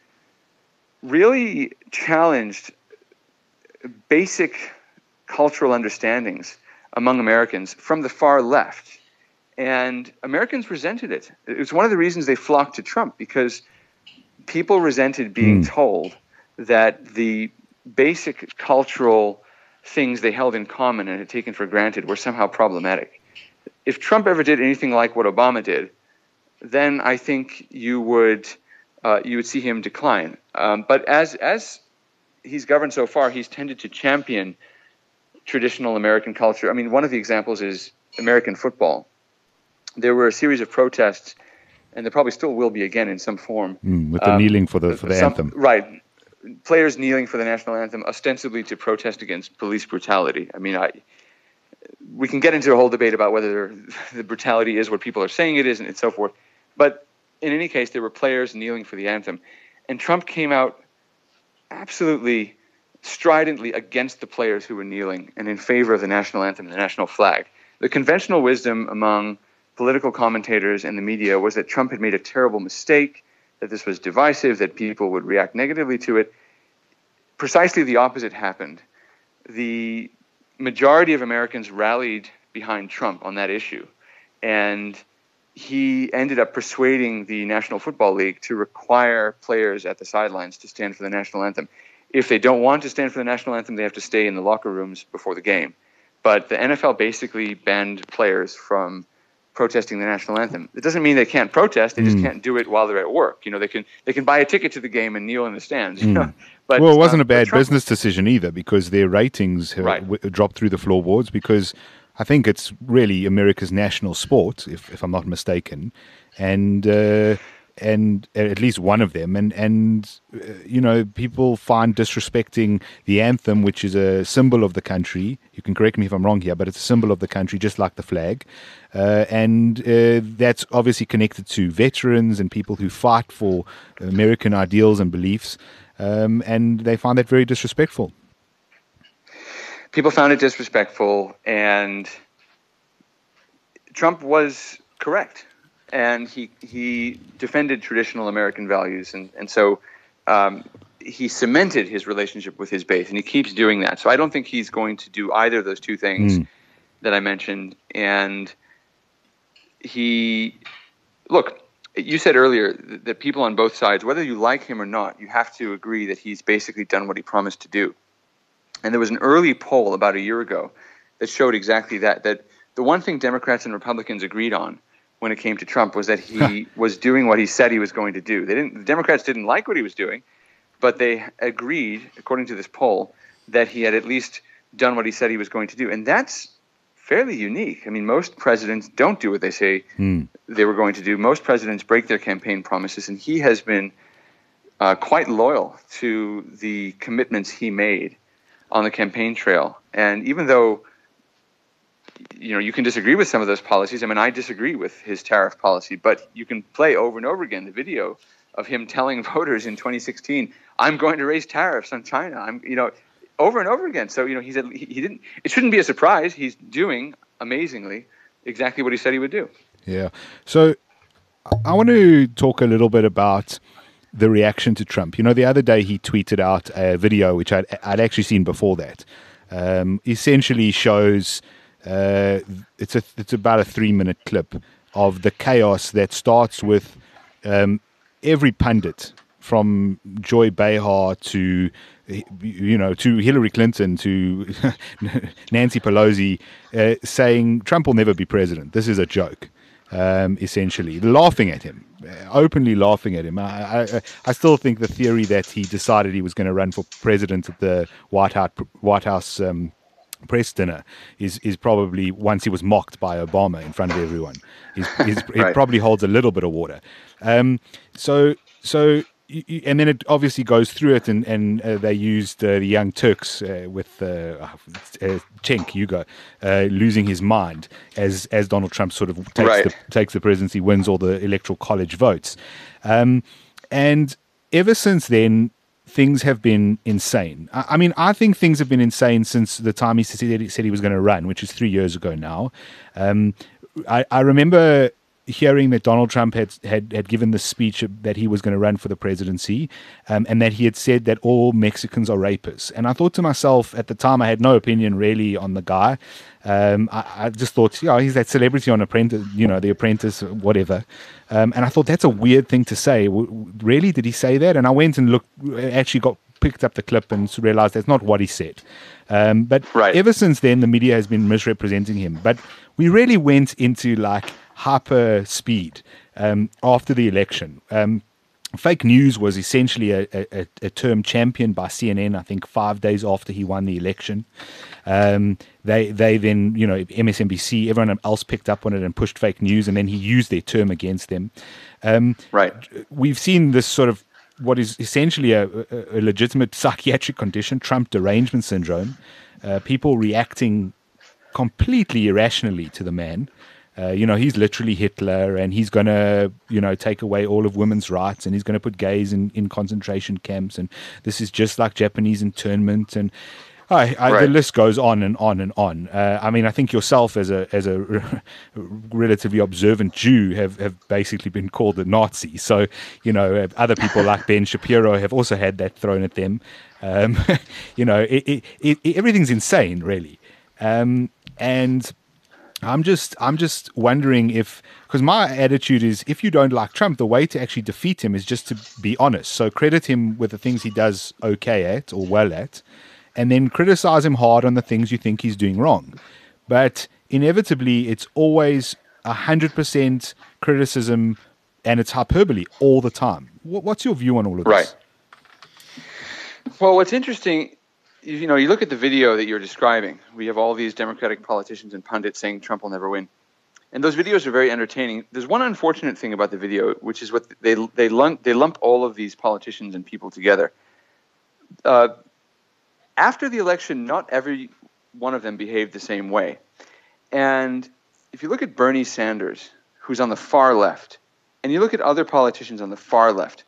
Speaker 4: really challenged basic cultural understandings among Americans from the far left. And Americans resented it. It was one of the reasons they flocked to Trump, because people resented being told that the basic cultural things they held in common and had taken for granted were somehow problematic. If Trump ever did anything like what Obama did, then I think you would see him decline. But as he's governed so far, he's tended to champion traditional American culture. I mean, one of the examples is American football. There were a series of protests, and there probably still will be again in some form.
Speaker 2: With the kneeling for the anthem.
Speaker 4: Right. Players kneeling for the national anthem, ostensibly to protest against police brutality. I mean, we can get into a whole debate about whether the brutality is what people are saying it is and so forth. But in any case, there were players kneeling for the anthem. And Trump came out absolutely stridently against the players who were kneeling and in favor of the national anthem and the national flag. The conventional wisdom among political commentators and the media was that Trump had made a terrible mistake, that this was divisive, that people would react negatively to it. Precisely the opposite happened. The majority of Americans rallied behind Trump on that issue, and he ended up persuading the National Football League to require players at the sidelines to stand for the national anthem. If they don't want to stand for the national anthem, they have to stay in the locker rooms before the game. But the NFL basically banned players from protesting the national anthem. It doesn't mean they can't protest; they just can't do it while they're at work. You know, they can buy a ticket to the game and kneel in the stands. You know? But
Speaker 2: well, it wasn't a bad business decision either, because their ratings
Speaker 4: Right.
Speaker 2: dropped through the floorboards, because I think it's really America's national sport, if I'm not mistaken, and at least one of them, and you know, people find disrespecting the anthem, which is a symbol of the country. You can correct me if I'm wrong here, but it's a symbol of the country, just like the flag, and that's obviously connected to veterans and people who fight for American ideals and beliefs, and they find that very disrespectful.
Speaker 4: People found it disrespectful, and Trump was correct. And he defended traditional American values, and so he cemented his relationship with his base, and he keeps doing that. So I don't think he's going to do either of those two things that I mentioned. And look, you said earlier that people on both sides, whether you like him or not, you have to agree that he's basically done what he promised to do. And there was an early poll about a year ago that showed exactly that the one thing Democrats and Republicans agreed on when it came to Trump was that he was doing what he said he was going to do. The Democrats didn't like what he was doing, but they agreed, according to this poll, that he had at least done what he said he was going to do. And that's fairly unique. I mean, most presidents don't do what they say they were going to do. Most presidents break their campaign promises, and he has been quite loyal to the commitments he made on the campaign trail. And even though you can disagree with some of those policies. I mean, I disagree with his tariff policy, but you can play over and over again the video of him telling voters in 2016, "I'm going to raise tariffs on China." over and over again. So, he said he didn't. It shouldn't be a surprise. He's doing amazingly exactly what he said he would do.
Speaker 2: Yeah. So I want to talk a little bit about the reaction to Trump. The other day he tweeted out a video which I'd actually seen before that. Essentially shows it's about a 3-minute clip of the chaos that starts with every pundit, from Joy Behar to Hillary Clinton to Nancy Pelosi, saying Trump will never be president. This is a joke. Essentially laughing at him, openly laughing at him. I still think the theory that he decided he was going to run for president at the White House press dinner is probably, once he was mocked by Obama in front of everyone, it probably holds a little bit of water. So and then it obviously goes through it, and they used the Young Turks with Cenk Uygur losing his mind as Donald Trump sort of takes the presidency, wins all the electoral college votes, and ever since then things have been insane. I mean, I think things have been insane since the time he said he was going to run, which is 3 years ago now. I remember hearing that Donald Trump had given the speech that he was going to run for the presidency, and that he had said that all Mexicans are rapists. And I thought to myself, at the time, I had no opinion really on the guy. I just thought, he's that celebrity on Apprentice, The Apprentice, whatever. And I thought, that's a weird thing to say. Really? Did he say that? And I went and picked up the clip and realized that's not what he said. But ever since then, the media has been misrepresenting him. But we really went into hyper speed after the election. Fake news was essentially a term championed by CNN, I think 5 days after he won the election. They then, MSNBC, everyone else picked up on it and pushed fake news, and then he used their term against them. We've seen this sort of what is essentially a legitimate psychiatric condition, Trump derangement syndrome, people reacting completely irrationally to the man. He's literally Hitler, and he's going to, take away all of women's rights, and he's going to put gays in concentration camps, and this is just like Japanese internment, and the list goes on and on and on. I think yourself as a relatively observant Jew have basically been called a Nazi. So, other people like Ben Shapiro have also had that thrown at them. Everything's insane, really. And I'm just wondering because my attitude is, if you don't like Trump, the way to actually defeat him is just to be honest. So credit him with the things he does okay at or well at, and then criticize him hard on the things you think he's doing wrong. But inevitably, it's always 100% criticism, and it's hyperbole all the time. What's your view on all of this?
Speaker 4: Right. Well, what's interesting, you look at the video that you're describing. We have all these Democratic politicians and pundits saying Trump will never win. And those videos are very entertaining. There's one unfortunate thing about the video, which is what they lump all of these politicians and people together. After the election, not every one of them behaved the same way. And if you look at Bernie Sanders, who's on the far left, and you look at other politicians on the far left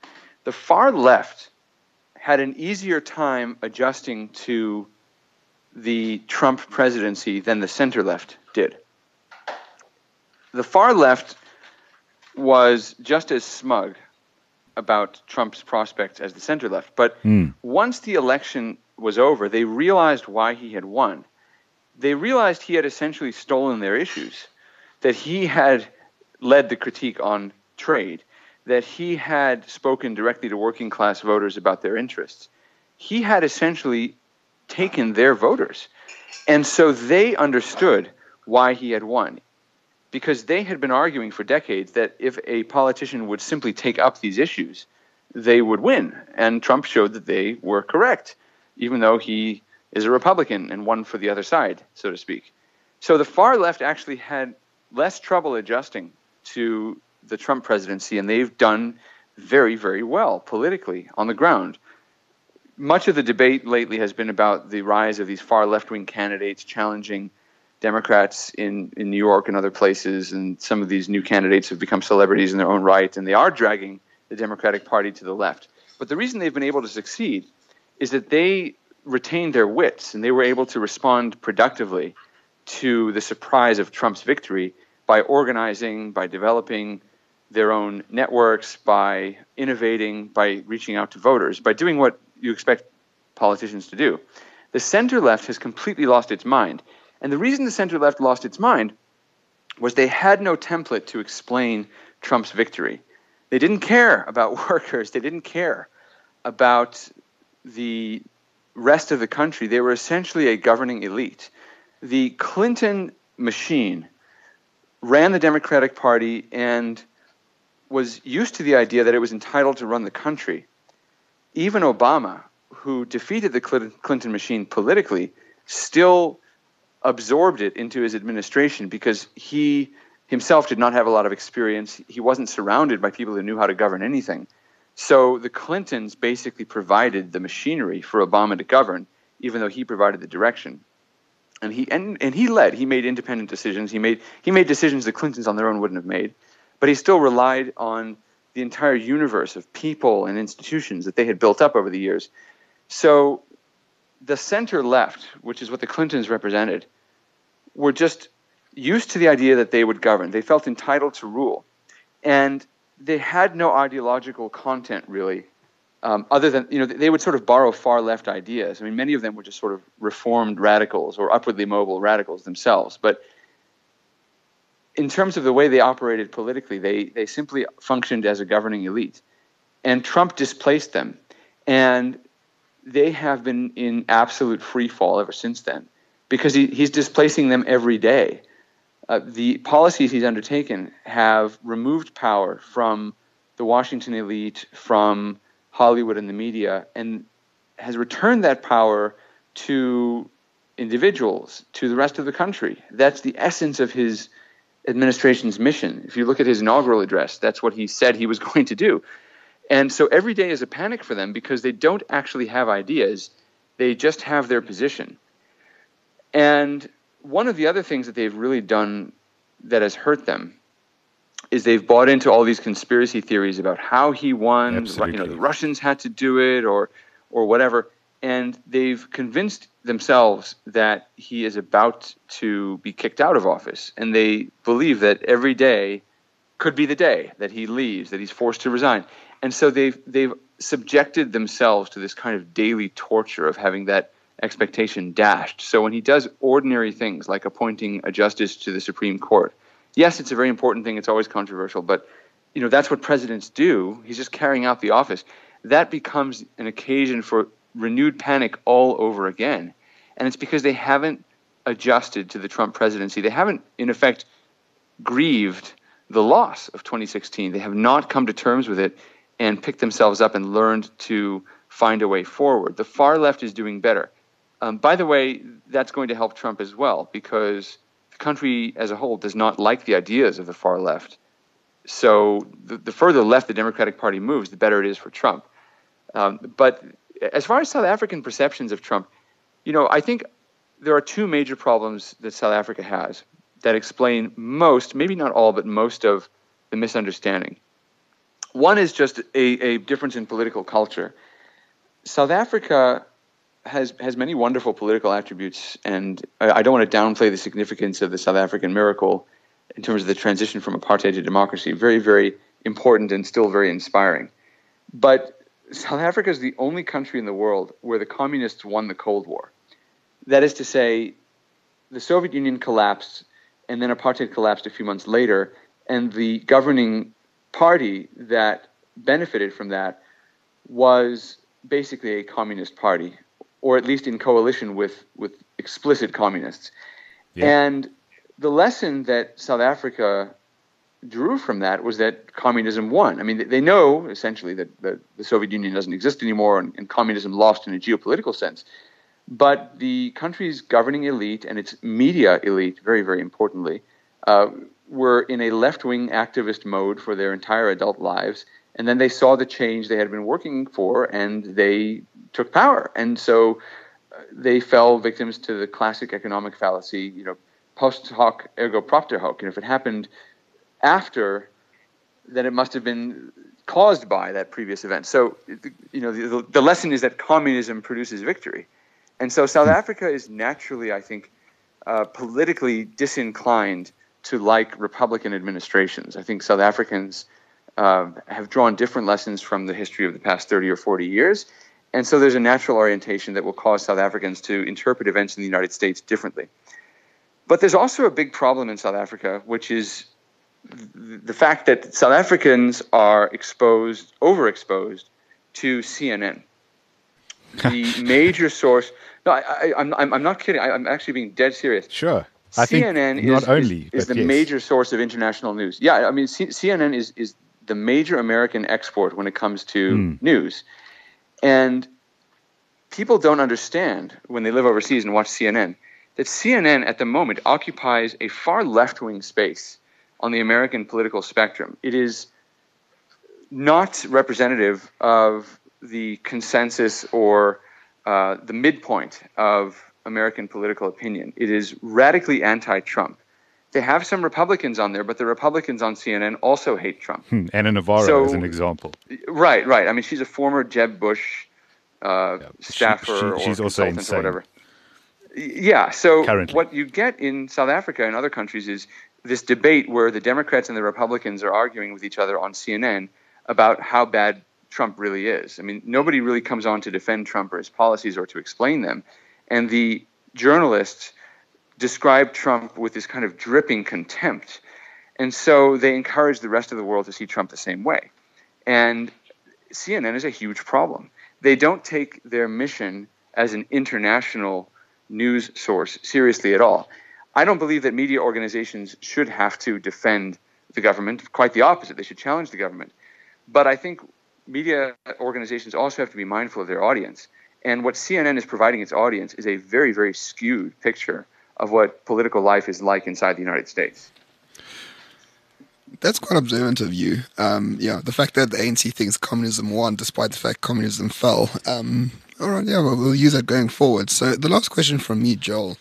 Speaker 4: had an easier time adjusting to the Trump presidency than the center left did. The far left was just as smug about Trump's prospects as the center left. But once the election was over, they realized why he had won. They realized he had essentially stolen their issues, that he had led the critique on trade, that he had spoken directly to working class voters about their interests. He had essentially taken their voters. And so they understood why he had won, because they had been arguing for decades that if a politician would simply take up these issues, they would win. And Trump showed that they were correct, even though he is a Republican and won for the other side, so to speak. So the far left actually had less trouble adjusting to the Trump presidency, and they've done very, very well politically on the ground. Much of the debate lately has been about the rise of these far left-wing candidates challenging Democrats in New York and other places, and some of these new candidates have become celebrities in their own right, and they are dragging the Democratic Party to the left. But the reason they've been able to succeed is that they retained their wits, and they were able to respond productively to the surprise of Trump's victory by organizing, by developing their own networks, by innovating, by reaching out to voters, by doing what you expect politicians to do. The center-left has completely lost its mind. And the reason the center-left lost its mind was they had no template to explain Trump's victory. They didn't care about workers. They didn't care about the rest of the country. They were essentially a governing elite. The Clinton machine ran the Democratic Party and was used to the idea that it was entitled to run the country. Even Obama, who defeated the Clinton machine politically, still absorbed it into his administration because he himself did not have a lot of experience. He wasn't surrounded by people who knew how to govern anything. So the Clintons basically provided the machinery for Obama to govern, even though he provided the direction. And he led. He made independent decisions. He made decisions the Clintons on their own wouldn't have made. But he still relied on the entire universe of people and institutions that they had built up over the years. So the center-left, which is what the Clintons represented, were just used to the idea that they would govern. They felt entitled to rule. And they had no ideological content, really, other than, they would sort of borrow far-left ideas. I mean, many of them were just sort of reformed radicals or upwardly mobile radicals themselves. But in terms of the way they operated politically, they simply functioned as a governing elite. And Trump displaced them. And they have been in absolute free fall ever since then because he's displacing them every day. The policies he's undertaken have removed power from the Washington elite, from Hollywood and the media, and has returned that power to individuals, to the rest of the country. That's the essence of his administration's mission. If you look at his inaugural address, that's what he said he was going to do. And so every day is a panic for them because they don't actually have ideas. They just have their position. And one of the other things that they've really done that has hurt them is they've bought into all these conspiracy theories about how he won.
Speaker 2: Absolutely.
Speaker 4: The Russians had to do it or whatever. And they've convinced themselves that he is about to be kicked out of office. And they believe that every day could be the day that he leaves, that he's forced to resign. And so they've subjected themselves to this kind of daily torture of having that expectation dashed. So when he does ordinary things like appointing a justice to the Supreme Court, yes, it's a very important thing. It's always controversial, but that's what presidents do. He's just carrying out the office. That becomes an occasion for renewed panic all over again. And it's because they haven't adjusted to the Trump presidency. They haven't, in effect, grieved the loss of 2016. They have not come to terms with it and picked themselves up and learned to find a way forward. The far left is doing better. By the way, that's going to help Trump as well because the country as a whole does not like the ideas of the far left. So the further left the Democratic Party moves, the better it is for Trump. But as far as South African perceptions of Trump, I think there are two major problems that South Africa has that explain most, maybe not all, but most of the misunderstanding. One is just a difference in political culture. South Africa has many wonderful political attributes, and I don't want to downplay the significance of the South African miracle in terms of the transition from apartheid to democracy. Very, very important and still very inspiring. But South Africa is the only country in the world where the communists won the Cold War. That is to say, the Soviet Union collapsed, and then apartheid collapsed a few months later, and the governing party that benefited from that was basically a communist party, or at least in coalition with explicit communists. Yeah. And the lesson that South Africa drew from that was that communism won. I mean, they know, essentially, that the Soviet Union doesn't exist anymore and communism lost in a geopolitical sense. But the country's governing elite and its media elite, very, very importantly, were in a left-wing activist mode for their entire adult lives. And then they saw the change they had been working for, and they took power. And so they fell victims to the classic economic fallacy, post hoc ergo propter hoc. And if it happened after, then it must have been caused by that previous event. So, the lesson is that communism produces victory. And so South Africa is naturally, I think, politically disinclined to like Republican administrations. I think South Africans have drawn different lessons from the history of the past 30 or 40 years. And so there's a natural orientation that will cause South Africans to interpret events in the United States differently. But there's also a big problem in South Africa, which is the fact that South Africans are overexposed to CNN. The major source. No, I'm not kidding. I'm actually being dead serious.
Speaker 2: Sure.
Speaker 4: CNN is the major source of international news. Yeah, I mean, CNN is the major American export when it comes to news. And people don't understand when they live overseas and watch CNN that CNN at the moment occupies a far left-wing space on the American political spectrum. It is not representative of the consensus or the midpoint of American political opinion. It is radically anti-Trump. They have some Republicans on there, but the Republicans on CNN also hate Trump.
Speaker 2: Anna Navarro as an example.
Speaker 4: Right. I mean, she's a former Jeb Bush staffer
Speaker 2: she's
Speaker 4: or
Speaker 2: also
Speaker 4: consultant
Speaker 2: insane.
Speaker 4: or whatever. Yeah, so
Speaker 2: Currently.
Speaker 4: What you get in South Africa and other countries is this debate where the Democrats and the Republicans are arguing with each other on CNN about how bad Trump really is. I mean, nobody really comes on to defend Trump or his policies or to explain them. And the journalists describe Trump with this kind of dripping contempt. And so they encourage the rest of the world to see Trump the same way. And CNN is a huge problem. They don't take their mission as an international news source seriously at all. I don't believe that media organizations should have to defend the government. Quite the opposite. They should challenge the government. But I think media organizations also have to be mindful of their audience. And what CNN is providing its audience is a very, very skewed picture of what political life is like inside the United States.
Speaker 3: That's quite observant of you. The fact that the ANC thinks communism won despite the fact communism fell. All right, we'll use that going forward. So the last question from me, Joel.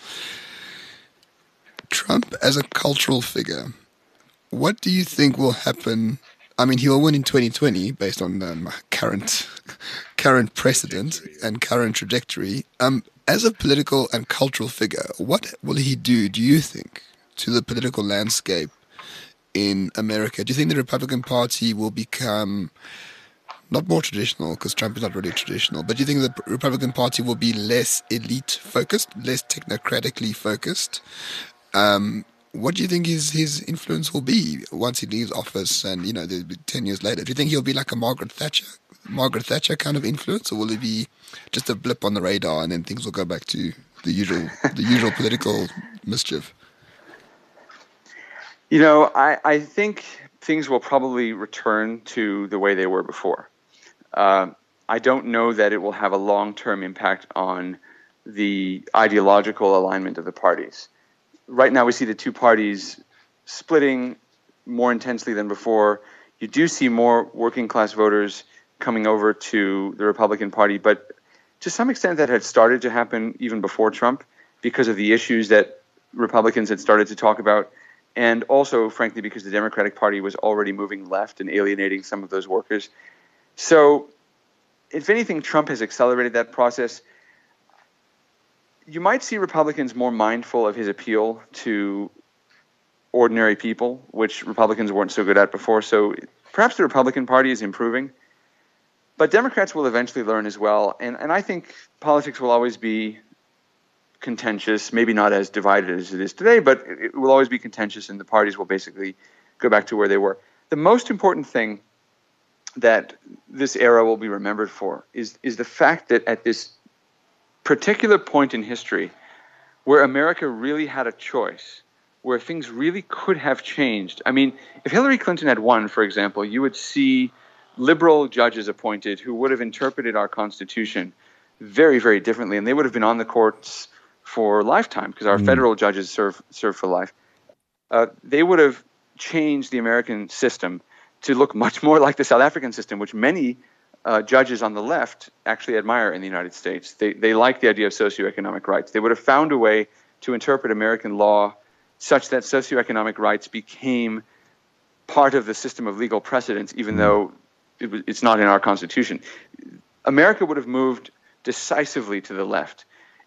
Speaker 3: Trump as a cultural figure, what do you think will happen? I mean, he'll win in 2020 based on current precedent and current trajectory. As a political and cultural figure, what will he do you think, to the political landscape in America? Do you think the Republican Party will become not more traditional, because Trump is not really traditional, but do you think the Republican Party will be less elite-focused, less technocratically focused? What do you think his influence will be once he leaves office and, 10 years later? Do you think he'll be like a Margaret Thatcher kind of influence, or will it be just a blip on the radar and then things will go back to the usual political mischief?
Speaker 4: I think things will probably return to the way they were before. I don't know that it will have a long-term impact on the ideological alignment of the parties. Right now we see the two parties splitting more intensely than before. You do see more working-class voters coming over to the Republican Party, but to some extent that had started to happen even before Trump because of the issues that Republicans had started to talk about, and also, frankly, because the Democratic Party was already moving left and alienating some of those workers. So, if anything, Trump has accelerated that process. You might see Republicans more mindful of his appeal to ordinary people, which Republicans weren't so good at before. So perhaps the Republican Party is improving. But Democrats will eventually learn as well. And I think politics will always be contentious, maybe not as divided as it is today, but it will always be contentious, and the parties will basically go back to where they were. The most important thing that this era will be remembered for is the fact that at this particular point in history where America really had a choice, where things really could have changed. I mean, if Hillary Clinton had won, for example, you would see liberal judges appointed who would have interpreted our Constitution very, very differently, and they would have been on the courts for lifetime because our federal judges serve for life. They would have changed the American system to look much more like the South African system, which many judges on the left actually admire in the United States. They like the idea of socioeconomic rights. They would have found a way to interpret American law such that socioeconomic rights became part of the system of legal precedence, even though it's not in our Constitution. America would have moved decisively to the left.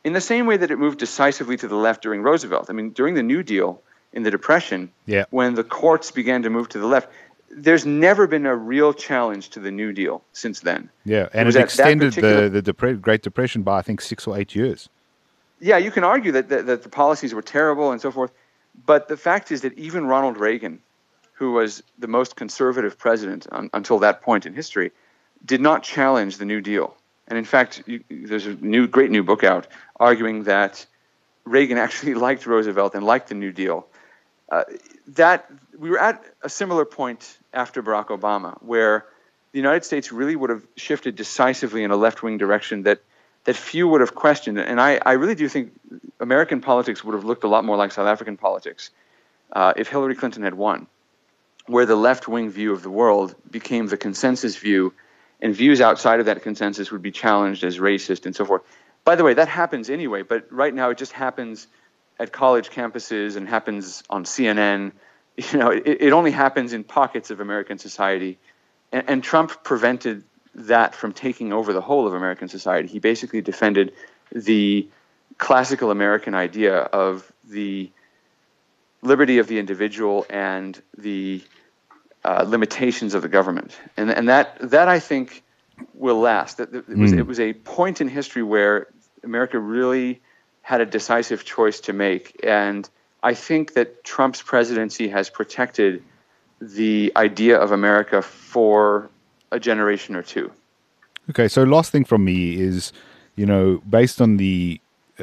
Speaker 4: in the same way that it moved decisively to the left during Roosevelt. I mean, during the New Deal in the Depression, when the courts began to move to the left, there's never been a real challenge to the New Deal since then.
Speaker 2: Yeah, and it extended the Great Depression by, I think, 6 or 8 years.
Speaker 4: Yeah, you can argue that the policies were terrible and so forth, but the fact is that even Ronald Reagan, who was the most conservative president until that point in history, did not challenge the New Deal. And in fact, there's a great new book out arguing that Reagan actually liked Roosevelt and liked the New Deal. That we were at a similar point after Barack Obama, where the United States really would have shifted decisively in a left-wing direction that few would have questioned. And I really do think American politics would have looked a lot more like South African politics if Hillary Clinton had won, where the left-wing view of the world became the consensus view, and views outside of that consensus would be challenged as racist and so forth. By the way, that happens anyway, but right now it just happens at college campuses and happens on CNN. You know, it only happens in pockets of American society. And Trump prevented that from taking over the whole of American society. He basically defended the classical American idea of the liberty of the individual and the limitations of the government, and that I think will last. It was a point in history where America really had a decisive choice to make, and I think that Trump's presidency has protected the idea of America for a generation or two.
Speaker 2: Okay, so last thing from me is, you know, based on the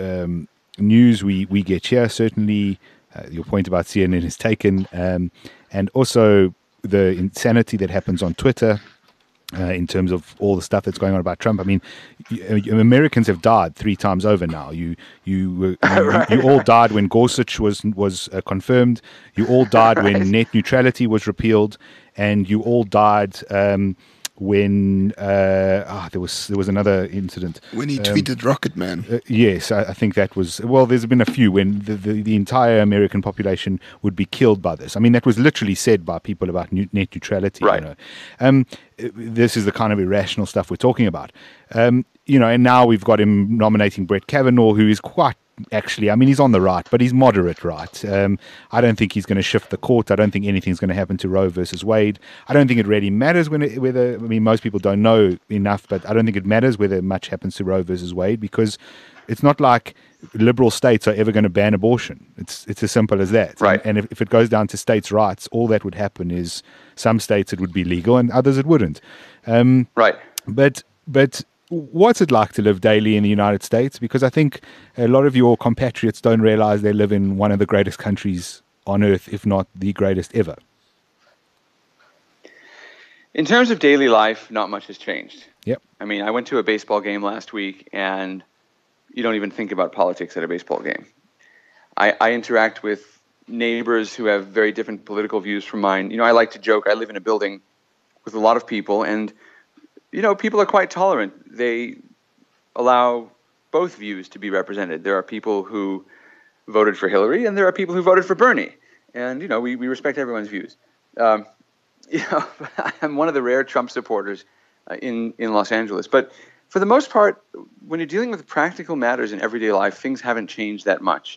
Speaker 2: news we get here, certainly your point about CNN is taken, and also the insanity that happens on Twitter in terms of all the stuff that's going on about Trump. I mean, Americans have died 3 times over now. You all died when Gorsuch was confirmed. You all died when net neutrality was repealed, and you all died when there was another incident
Speaker 3: when he tweeted Rocket Man.
Speaker 2: Yes, I think that was, well, there's been a few when the entire American population would be killed by this. I mean, that was literally said by people about net neutrality.
Speaker 4: Right.
Speaker 2: You know? This is the kind of irrational stuff we're talking about. You know, and now we've got him nominating Brett Kavanaugh, who is quite, actually, I mean, he's on the right, but he's moderate right. I don't think he's going to shift the court. I don't think anything's going to happen to Roe versus Wade. I don't think it really matters whether, I mean, most people don't know enough, but I don't think it matters whether much happens to Roe versus Wade, because it's not like liberal states are ever going to ban abortion. It's as simple as that.
Speaker 4: Right.
Speaker 2: And if it goes down to states' rights, all that would happen is some states it would be legal and others it wouldn't.
Speaker 4: Right.
Speaker 2: But what's it like to live daily in the United States? Because I think a lot of your compatriots don't realize they live in one of the greatest countries on earth, if not the greatest ever.
Speaker 4: In terms of daily life, not much has changed.
Speaker 2: Yep.
Speaker 4: I mean, I went to a baseball game last week, and you don't even think about politics at a baseball game. I interact with neighbors who have very different political views from mine. You know, I like to joke, I live in a building with a lot of people, and you know, people are quite tolerant. They allow both views to be represented. There are people who voted for Hillary, and there are people who voted for Bernie. And, you know, we respect everyone's views. You know, I'm one of the rare Trump supporters in Los Angeles. But for the most part, when you're dealing with practical matters in everyday life, things haven't changed that much.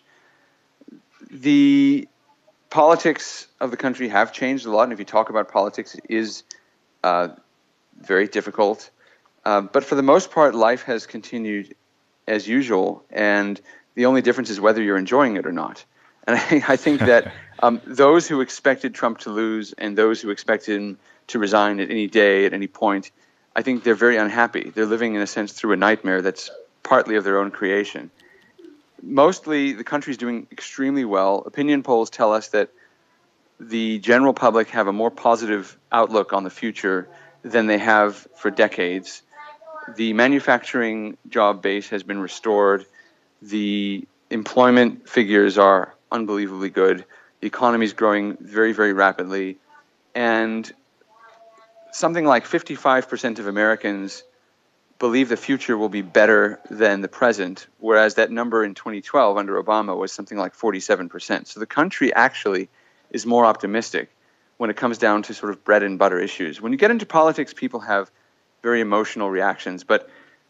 Speaker 4: The politics of the country have changed a lot, and if you talk about politics, it is very difficult. But for the most part, life has continued as usual, and the only difference is whether you're enjoying it or not. And I think that those who expected Trump to lose and those who expected him to resign at any day, at any point, I think they're very unhappy. They're living, in a sense, through a nightmare that's partly of their own creation. Mostly, the country's doing extremely well. Opinion polls tell us that the general public have a more positive outlook on the future than they have for decades. The manufacturing job base has been restored. The employment figures are unbelievably good. The economy is growing very, very rapidly. And something like 55% of Americans believe the future will be better than the present, whereas that number in 2012 under Obama was something like 47%. So the country actually is more optimistic when it comes down to sort of bread and butter issues. When you get into politics, people have very emotional reactions, but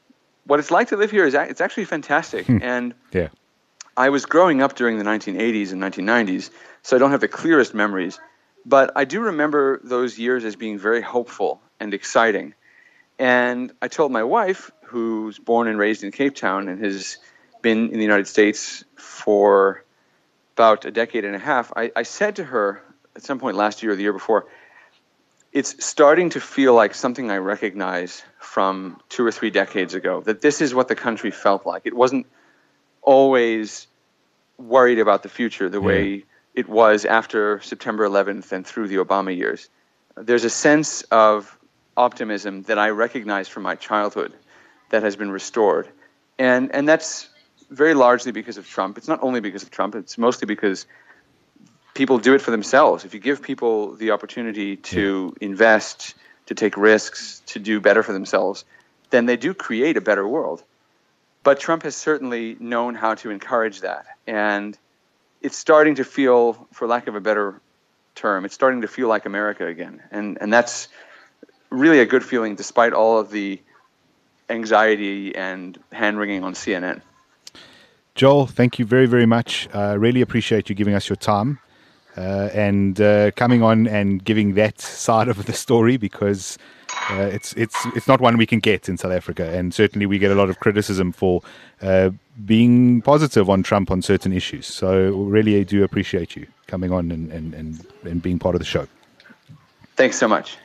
Speaker 4: what it's like to live here is it's actually fantastic. And
Speaker 2: Yeah.
Speaker 4: I was growing up during the 1980s and 1990s, so I don't have the clearest memories. But I do remember those years as being very hopeful and exciting. And I told my wife, who's born and raised in Cape Town and has been in the United States for about a decade and a half, I said to her at some point last year or the year before, it's starting to feel like something I recognize from 2 or 3 decades ago, that this is what the country felt like. It wasn't always worried about the future the way it was after September 11th and through the Obama years. There's a sense of optimism that I recognize from my childhood that has been restored. And that's very largely because of Trump. It's not only because of Trump, it's mostly because people do it for themselves. If you give people the opportunity to invest, to take risks, to do better for themselves, then they do create a better world. But Trump has certainly known how to encourage that. And it's starting to feel, for lack of a better term, it's starting to feel like America again. And that's really a good feeling despite all of the anxiety and hand-wringing on CNN.
Speaker 2: Joel, thank you very, very much. I really appreciate you giving us your time and coming on and giving that side of the story, because it's not one we can get in South Africa, and certainly we get a lot of criticism for being positive on Trump on certain issues. So really, I do appreciate you coming on and being part of the show.
Speaker 4: Thanks so much.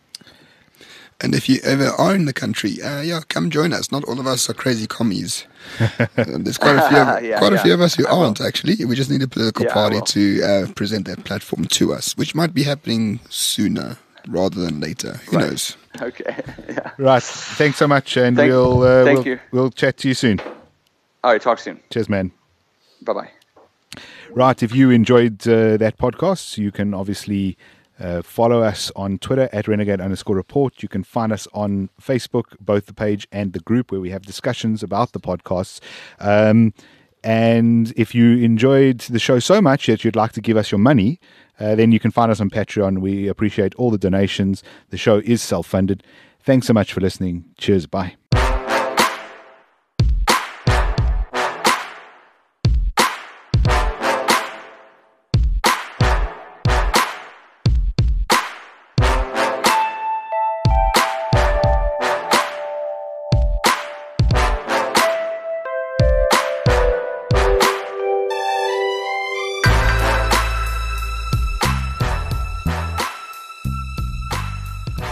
Speaker 3: And if you ever are in the country, come join us. Not all of us are crazy commies. There's quite a few of us who aren't, actually. We just need a political party to present that platform to us, which might be happening sooner rather than later. Who knows?
Speaker 4: Okay. Yeah.
Speaker 2: Right. Thanks so much, and we'll chat to you soon.
Speaker 4: All right. Talk soon.
Speaker 2: Cheers, man.
Speaker 4: Bye-bye.
Speaker 2: Right. If you enjoyed that podcast, you can obviously follow us on Twitter at Renegade_report. You can find us on Facebook, both the page and the group, where we have discussions about the podcasts. And if you enjoyed the show so much that you'd like to give us your money, then you can find us on Patreon. We appreciate all the donations. The show is self-funded. Thanks so much for listening. Cheers. Bye.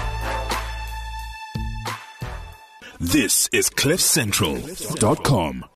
Speaker 1: This is CliffCentral.com.